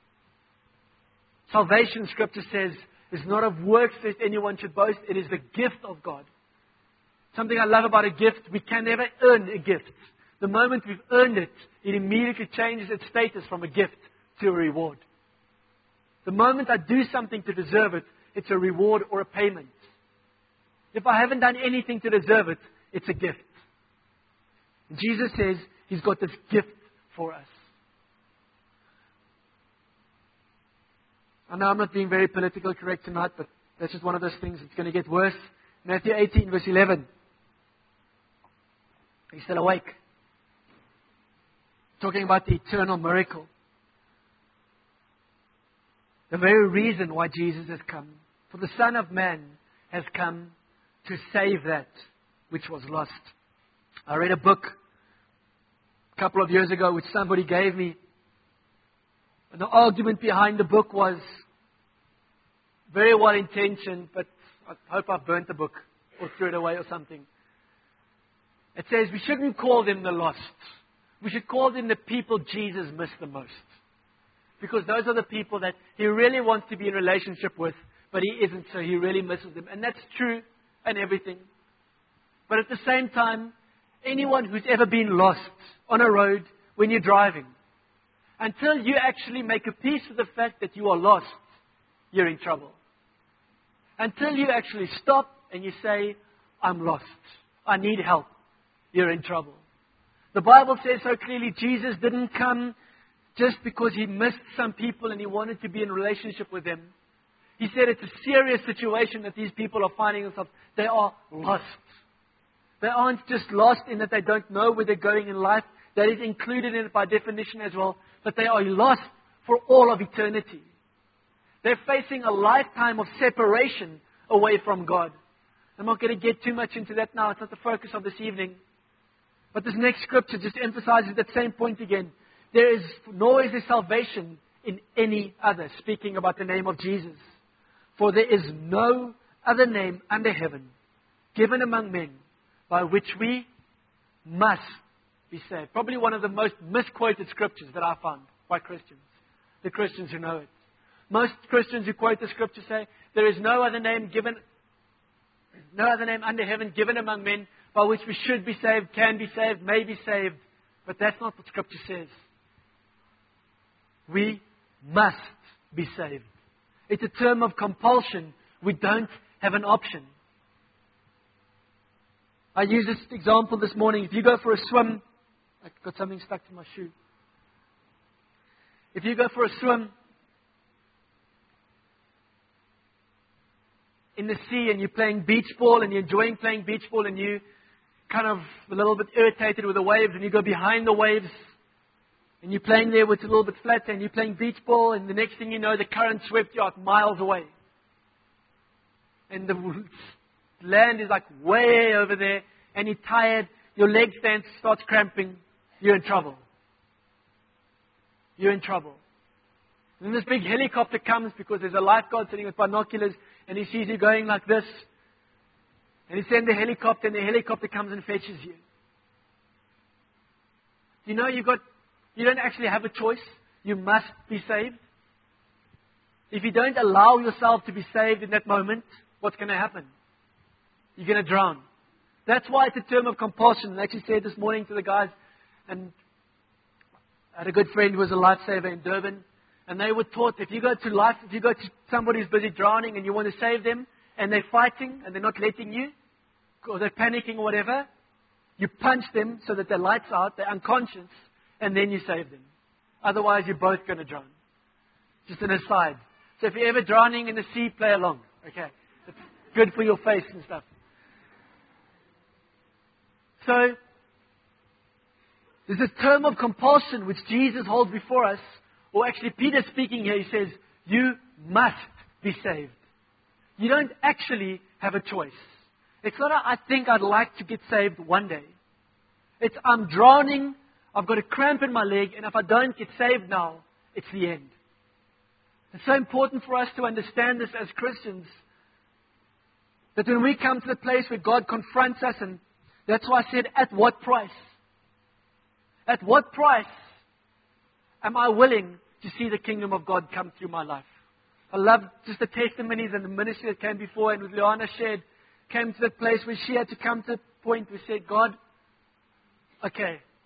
Salvation, Scripture says, is not of works that anyone should boast. It is the gift of God. Something I love about a gift, we can never earn a gift. The moment we've earned it, it immediately changes its status from a gift to a reward. The moment I do something to deserve it, it's a reward or a payment. If I haven't done anything to deserve it, it's a gift. And Jesus says He's got this gift for us. I know I'm not being very politically correct tonight, but that's just one of those things that's going to get worse. Matthew eighteen, verse eleven. Are you still awake? Talking about the eternal miracle. The very reason why Jesus has come. For the Son of Man has come to save that which was lost. I read a book a couple of years ago which somebody gave me. And the argument behind the book was very well intentioned, but I hope I've burnt the book or threw it away or something. It says we shouldn't call them the lost. We should call them the people Jesus missed the most. Because those are the people that He really wants to be in relationship with, but He isn't, so He really misses them. And that's true and everything. But at the same time, anyone who's ever been lost on a road when you're driving, until you actually make a peace with the fact that you are lost, you're in trouble. Until you actually stop and you say, I'm lost. I need help. You're in trouble. The Bible says so clearly Jesus didn't come just because He missed some people and He wanted to be in relationship with them. He said it's a serious situation that these people are finding themselves. They are lost. They aren't just lost in that they don't know where they're going in life. That is included in it by definition as well. But they are lost for all of eternity. They're facing a lifetime of separation away from God. I'm not going to get too much into that now. It's not the focus of this evening. But this next scripture just emphasizes that same point again. There is, nor is there salvation in any other, speaking about the name of Jesus. For there is no other name under heaven given among men by which we must be saved. Probably one of the most misquoted scriptures that I found by Christians. The Christians who know it. Most Christians who quote the scripture say, there is no other name given, no other name under heaven given among men by which we should be saved, can be saved, may be saved. But that's not what scripture says. We must be saved. It's a term of compulsion. We don't have an option. I used this example this morning. If you go for a swim, I've got something stuck to my shoe. If you go for a swim in the sea and you're playing beach ball and you're enjoying playing beach ball and you kind of a little bit irritated with the waves and you go behind the waves and you're playing there where it's a little bit flatter and you're playing beach ball and the next thing you know the current swept you out miles away. And the land is like way over there and you're tired, your leg stand starts cramping, you're in trouble. You're in trouble. And then this big helicopter comes because there's a lifeguard sitting with binoculars and he sees you going like this. And he sends the helicopter and the helicopter comes and fetches you. You know you've got, you don't actually have a choice. You must be saved. If you don't allow yourself to be saved in that moment, what's going to happen? You're going to drown. That's why it's a term of compulsion. I actually said this morning to the guys, and I had a good friend who was a lifesaver in Durban, and they were taught if you go to life, if you go to somebody who's busy drowning and you want to save them, and they're fighting and they're not letting you, or they're panicking or whatever, you punch them so that their lights out, they're unconscious, and then you save them. Otherwise, you're both going to drown. Just an aside. So if you're ever drowning in the sea, play along. Okay, it's good for your face and stuff. So, there's a term of compulsion which Jesus holds before us, or actually Peter speaking here, he says, you must be saved. You don't actually have a choice. It's not a, I think I'd like to get saved one day. It's I'm drowning, I've got a cramp in my leg, and if I don't get saved now, it's the end. It's so important for us to understand this as Christians, that when we come to the place where God confronts us, and that's why I said, at what price? At what price am I willing to see the kingdom of God come through my life? I love just the testimonies and the ministry that came before, and with Liana shared, came to the place where she had to come to the point where she said, God, okay,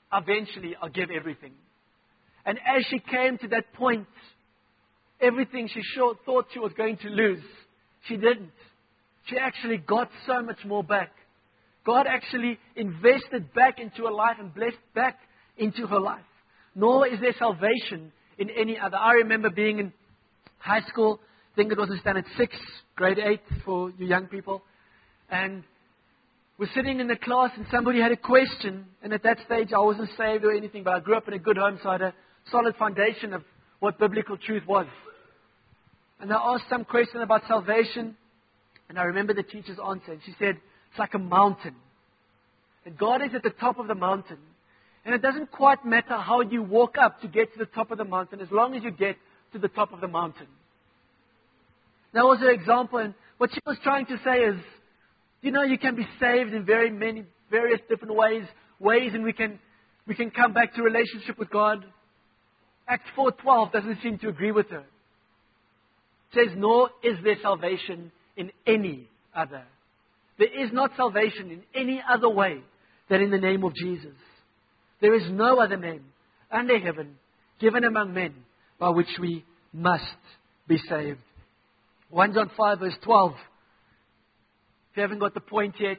eventually I'll give everything. And as she came to that point, everything she sure thought she was going to lose, she didn't. She actually got so much more back. God actually invested back into her life and blessed back into her life. Nor is there salvation in any other. I remember being in high school, I think it was in standard six, grade eight for you young people. And we're sitting in the class and somebody had a question. And at that stage I wasn't saved or anything, but I grew up in a good home, so I had a solid foundation of what biblical truth was. And I asked some question about salvation. And I remember the teacher's answer. And she said, it's like a mountain. And God is at the top of the mountain. And it doesn't quite matter how you walk up to get to the top of the mountain, as long as you get to the top of the mountain. That was her example. And what she was trying to say is, you know, you can be saved in very many, various different ways, ways, and we can, we can come back to relationship with God. Acts four twelve doesn't seem to agree with her. It says, nor is there salvation in any other. There is not salvation in any other way than in the name of Jesus. There is no other name under heaven given among men by which we must be saved. First John five verse twelve. If you haven't got the point yet,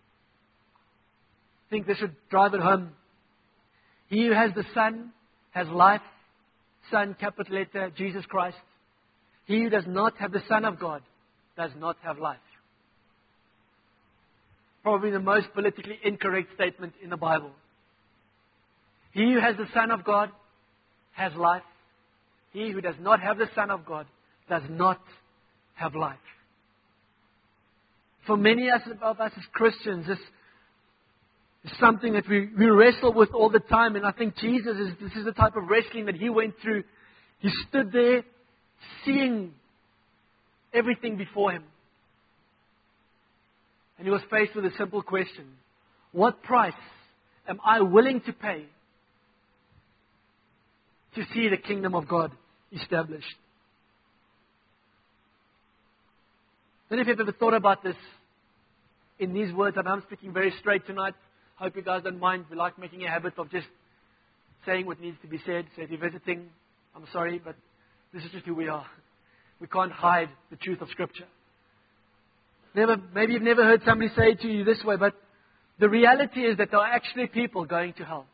I think this should drive it home. He who has the Son has life. Son, capital letter, Jesus Christ. He who does not have the Son of God does not have life. Probably the most politically incorrect statement in the Bible. He who has the Son of God has life. He who does not have the Son of God does not have life. For many of us as Christians, this is something that we, we wrestle with all the time. And I think Jesus, is this is the type of wrestling that He went through. He stood there seeing everything before Him. And He was faced with a simple question. What price am I willing to pay to see the kingdom of God established? I don't know if you've ever thought about this in these words. And I'm speaking very straight tonight. Hope you guys don't mind. We like making a habit of just saying what needs to be said. So if you're visiting, I'm sorry, but this is just who we are. We can't hide the truth of Scripture. Never, maybe you've never heard somebody say it to you this way, but the reality is that there are actually people going to hell.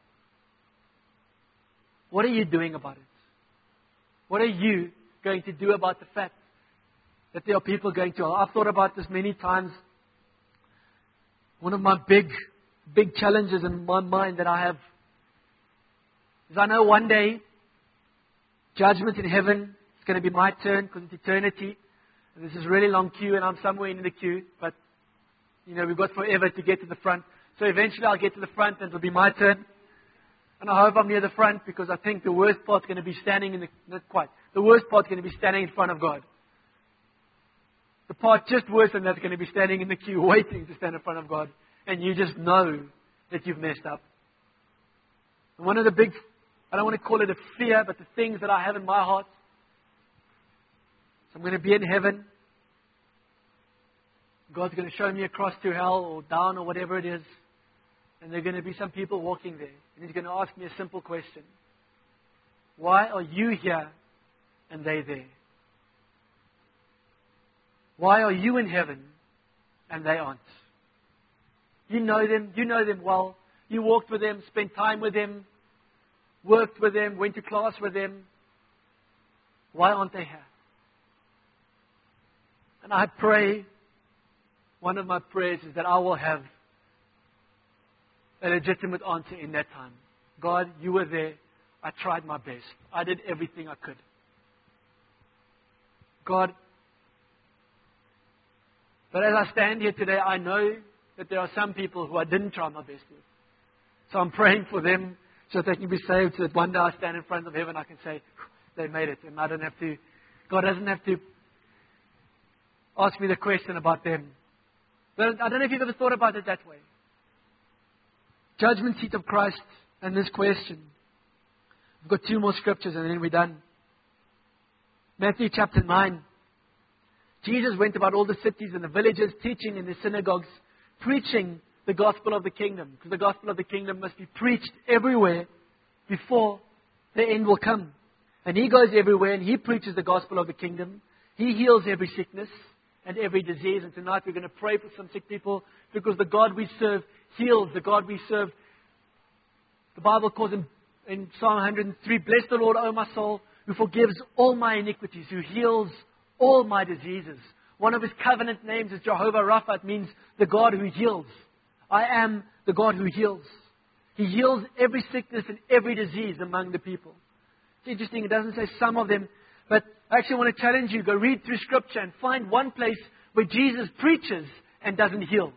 What are you doing about it? What are you going to do about the fact that there are people going to hell? I've thought about this many times. One of my big, big challenges in my mind that I have is I know one day, judgment in heaven, it's going to be my turn because it's eternity. And this is a really long queue and I'm somewhere in the queue. But, you know, we've got forever to get to the front. So eventually I'll get to the front and it'll be my turn. And I hope I'm near the front because I think the worst part's going to be standing in the, not quite, the worst part's going to be standing in front of God. The part just worse than that's going to be standing in the queue waiting to stand in front of God. And you just know that you've messed up. And one of the big, I don't want to call it a fear, but the things that I have in my heart. So I'm going to be in heaven. God's going to show me across to hell or down or whatever it is. And there are going to be some people walking there. And He's going to ask me a simple question. Why are you here and they there? Why are you in heaven and they aren't? You know them. You know them well. You walked with them, spent time with them, worked with them, went to class with them. Why aren't they here? And I pray, one of my prayers is that I will have a legitimate answer in that time. God, you were there. I tried my best. I did everything I could. God, but as I stand here today, I know that there are some people who I didn't try my best with. So I'm praying for them so that they can be saved, so that one day I stand in front of heaven, I can say, they made it. And I don't have to, God doesn't have to ask me the question about them. But I don't know if you've ever thought about it that way. Judgment seat of Christ and this question. We've got two more scriptures and then we're done. Matthew chapter nine. Jesus went about all the cities and the villages, teaching in the synagogues, preaching the gospel of the kingdom, because the gospel of the kingdom must be preached everywhere before the end will come. And He goes everywhere and He preaches the gospel of the kingdom. He heals every sickness and every disease. And tonight we're going to pray for some sick people, because the God we serve heals. The God we serve, the Bible calls Him in Psalm one hundred three, bless the Lord, O my soul, who forgives all my iniquities, who heals all my diseases. One of His covenant names is Jehovah Rapha. It means the God who heals. I am the God who heals. He heals every sickness and every disease among the people. It's interesting, it doesn't say some of them, but I actually want to challenge you, go read through Scripture and find one place where Jesus preaches and doesn't heal.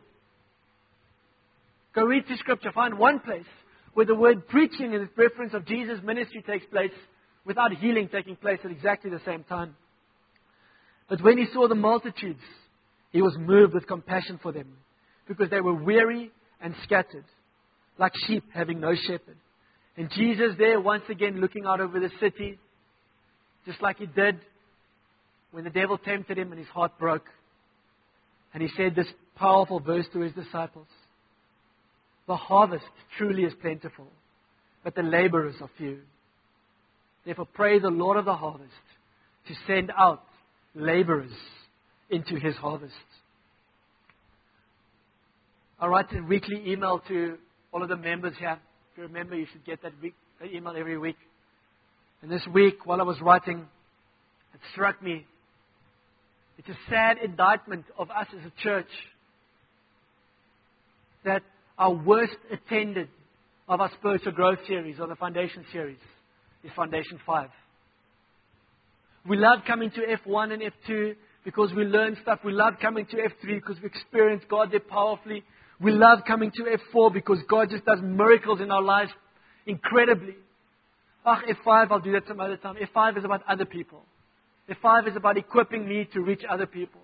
Go read through Scripture, find one place where the word preaching in its reference of Jesus' ministry takes place without healing taking place at exactly the same time. But when He saw the multitudes, He was moved with compassion for them, because they were weary and scattered, like sheep having no shepherd. And Jesus there, once again, looking out over the city, just like He did when the devil tempted Him and His heart broke. And He said this powerful verse to His disciples: the harvest truly is plentiful, but the laborers are few. Therefore pray the Lord of the harvest to send out laborers into His harvest. I write a weekly email to all of the members here. If you remember, you should get that week, email every week. And this week, while I was writing, it struck me. It's a sad indictment of us as a church that our worst attended of our spiritual growth series, or the foundation series, is Foundation five. We love coming to F one and F two because we learn stuff. We love coming to F three because we experience God there powerfully. We love coming to F four because God just does miracles in our lives incredibly. Ah, F five, I'll do that some other time. F five is about other people. F five is about equipping me to reach other people.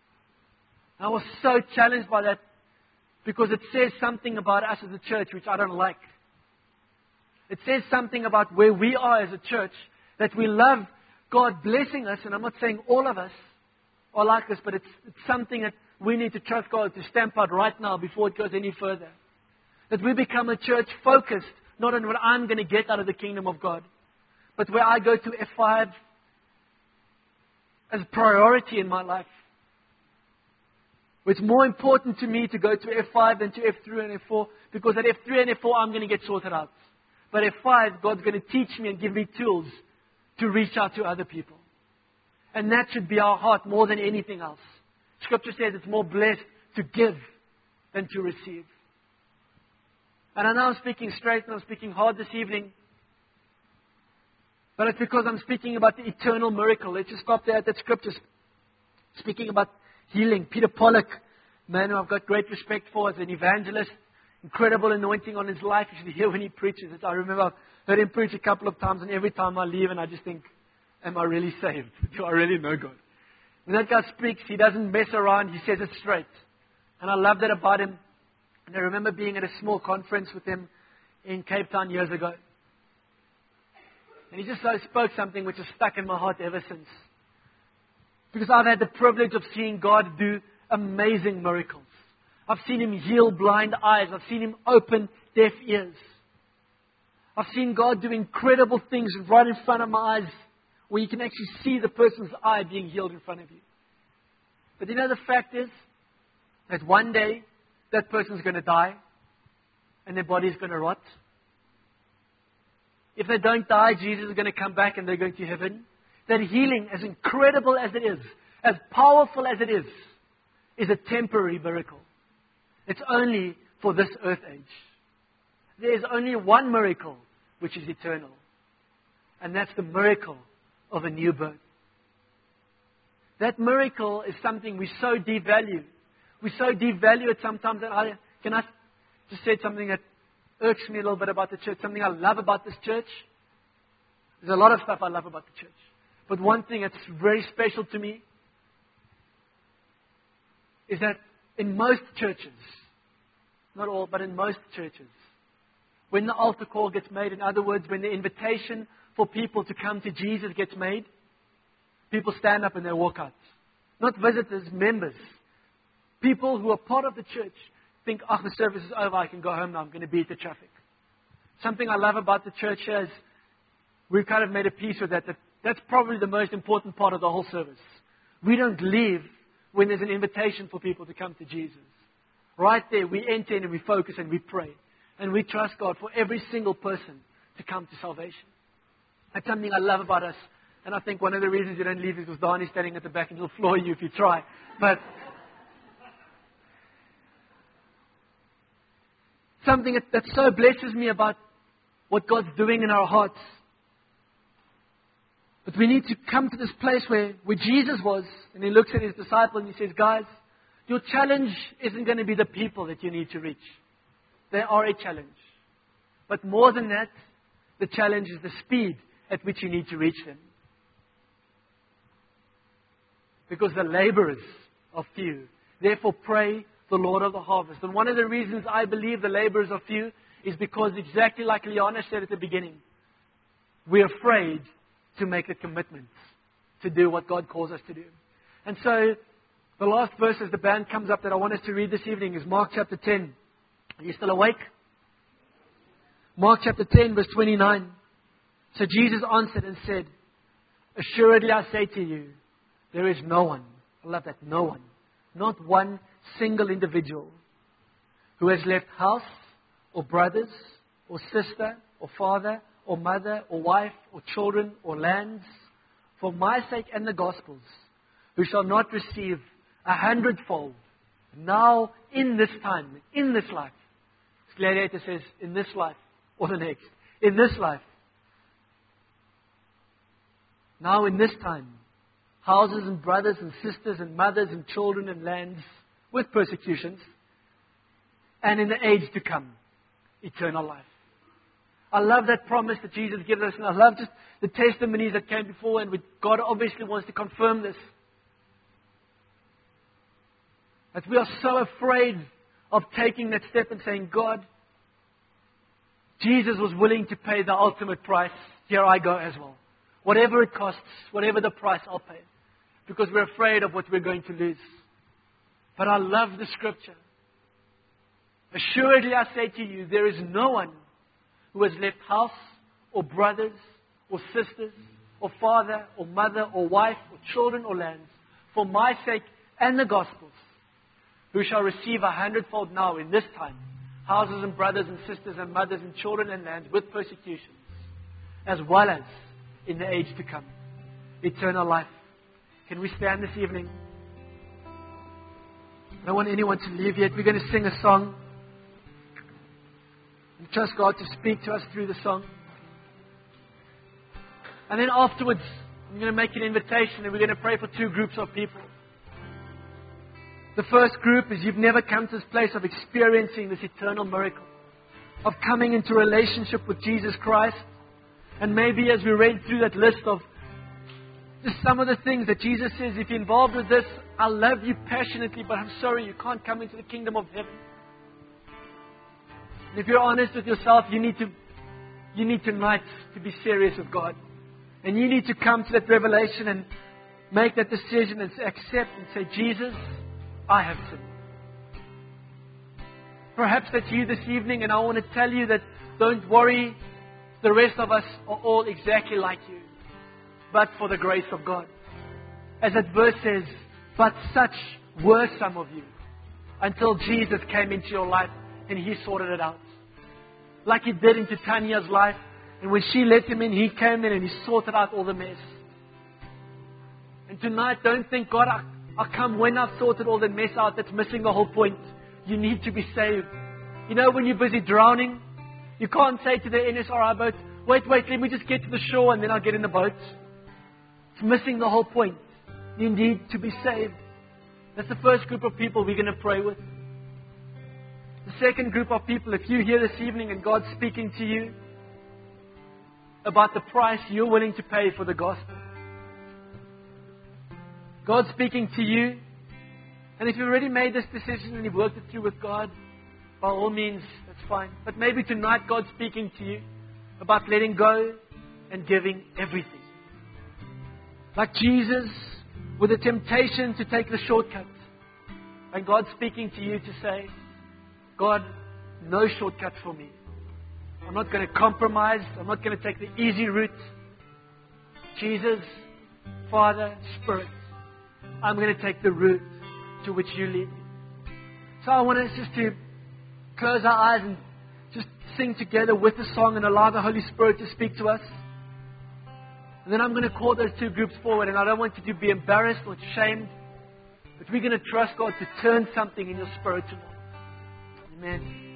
I was so challenged by that, because it says something about us as a church which I don't like. It says something about where we are as a church, that we love God blessing us, and I'm not saying all of us are like this, but it's, it's something that we need to trust God to stamp out right now before it goes any further. That we become a church focused not on what I'm going to get out of the kingdom of God, but where I go to F five as a priority in my life. It's more important to me to go to F five than to F three and F four, because at F three and F four I'm going to get sorted out. But F five, God's going to teach me and give me tools to reach out to other people. And that should be our heart more than anything else. Scripture says it's more blessed to give than to receive. And I know I'm speaking straight and I'm speaking hard this evening, but it's because I'm speaking about the eternal miracle. Let's just stop there at that scripture. Speaking about healing. Peter Pollock, man who I've got great respect for as an evangelist, incredible anointing on his life. You should hear when he preaches. I remember I've heard him preach a couple of times, and every time I leave and I just think, am I really saved? Do I really know God? When that guy speaks, he doesn't mess around. He says it straight. And I love that about him. And I remember being at a small conference with him in Cape Town years ago. And he just so spoke something which has stuck in my heart ever since. Because I've had the privilege of seeing God do amazing miracles. I've seen Him heal blind eyes. I've seen Him open deaf ears. I've seen God do incredible things right in front of my eyes, where you can actually see the person's eye being healed in front of you. But you know, the fact is that one day that person's going to die and their body's going to rot. If they don't die, Jesus is going to come back and they're going to heaven. That healing, as incredible as it is, as powerful as it is, is a temporary miracle. It's only for this earth age. There is only one miracle which is eternal. And that's the miracle of a new birth. That miracle is something we so devalue. We so devalue it sometimes that I, can I just say something that irks me a little bit about the church, something I love about this church? There's a lot of stuff I love about the church. But one thing that's very special to me is that in most churches, not all, but in most churches, when the altar call gets made, in other words, when the invitation for people to come to Jesus gets made, people stand up and they walk out. Not visitors, members. People who are part of the church think, oh, the service is over, I can go home now, I'm going to beat the traffic. Something I love about the church here is we've kind of made a peace with that, that that's probably the most important part of the whole service. We don't leave when there's an invitation for people to come to Jesus. Right there, we enter in and we focus and we pray. And we trust God for every single person to come to salvation. That's something I love about us. And I think one of the reasons you don't leave is because Donnie's standing at the back and he'll floor you if you try. But something that, that so blesses me about what God's doing in our hearts. But we need to come to this place where, where Jesus was, and he looks at his disciples and he says, guys, your challenge isn't going to be the people that you need to reach. They are a challenge. But more than that, the challenge is the speed at which you need to reach them. Because the laborers are few. Therefore pray the Lord of the harvest. And one of the reasons I believe the laborers are few is because exactly like Liana said at the beginning, we're afraid to make a commitment to do what God calls us to do. And so the last verse as the band comes up that I want us to read this evening is Mark chapter ten. Are you still awake? Mark chapter ten verse twenty-nine. So Jesus answered and said, assuredly I say to you, there is no one, I love that, no one, not one single individual who has left house or brothers or sister or father or mother or wife or children or lands for my sake and the gospel's, who shall not receive a hundredfold now in this time, in this life. Gladiator says, in this life or the next. In this life. Now in this time. Houses and brothers and sisters and mothers and children and lands with persecutions. And in the age to come, eternal life. I love that promise that Jesus gives us. And I love just the testimonies that came before. And God obviously wants to confirm this. That we are so afraid of taking that step and saying, God, Jesus was willing to pay the ultimate price. Here I go as well. Whatever it costs, whatever the price, I'll pay. Because we're afraid of what we're going to lose. But I love the scripture. Assuredly I say to you, there is no one who has left house or brothers or sisters or father or mother or wife or children or lands for my sake and the gospel's, who shall receive a hundredfold now in this time, houses and brothers and sisters and mothers and children and lands with persecutions, as well as in the age to come, eternal life. Can we stand this evening? I don't want anyone to leave yet. We're going to sing a song and trust God to speak to us through the song. And then afterwards, I'm going to make an invitation and we're going to pray for two groups of people. The first group is you've never come to this place of experiencing this eternal miracle, of coming into a relationship with Jesus Christ. And maybe as we read through that list of just some of the things that Jesus says, if you're involved with this, I love you passionately, but I'm sorry you can't come into the kingdom of heaven. And if you're honest with yourself, you need to, you need tonight to be serious with God. And you need to come to that revelation and make that decision and accept and say, Jesus, I have sinned. Perhaps that's you this evening, and I want to tell you that don't worry, the rest of us are all exactly like you, but for the grace of God. As that verse says, but such were some of you, until Jesus came into your life and He sorted it out. Like He did into Tanya's life, and when she let Him in, He came in and He sorted out all the mess. And tonight, don't think, God, I I'll come when I've sorted all the mess out. That's missing the whole point. You need to be saved. You know, when you're busy drowning, you can't say to the N S R I boat, wait, wait, let me just get to the shore and then I'll get in the boat. It's missing the whole point. You need to be saved. That's the first group of people we're going to pray with. The second group of people, if you're here this evening and God's speaking to you about the price you're willing to pay for the gospel. God's speaking to you. And if you've already made this decision and you've worked it through with God, by all means, that's fine. But maybe tonight God's speaking to you about letting go and giving everything. Like Jesus, with a temptation to take the shortcut. And God's speaking to you to say, God, no shortcut for me. I'm not going to compromise. I'm not going to take the easy route. Jesus, Father, Spirit, I'm going to take the route to which you lead me. So I want us just to close our eyes and just sing together with the song and allow the Holy Spirit to speak to us. And then I'm going to call those two groups forward, and I don't want you to be embarrassed or shamed, but we're going to trust God to turn something in your spirit tonight. Amen.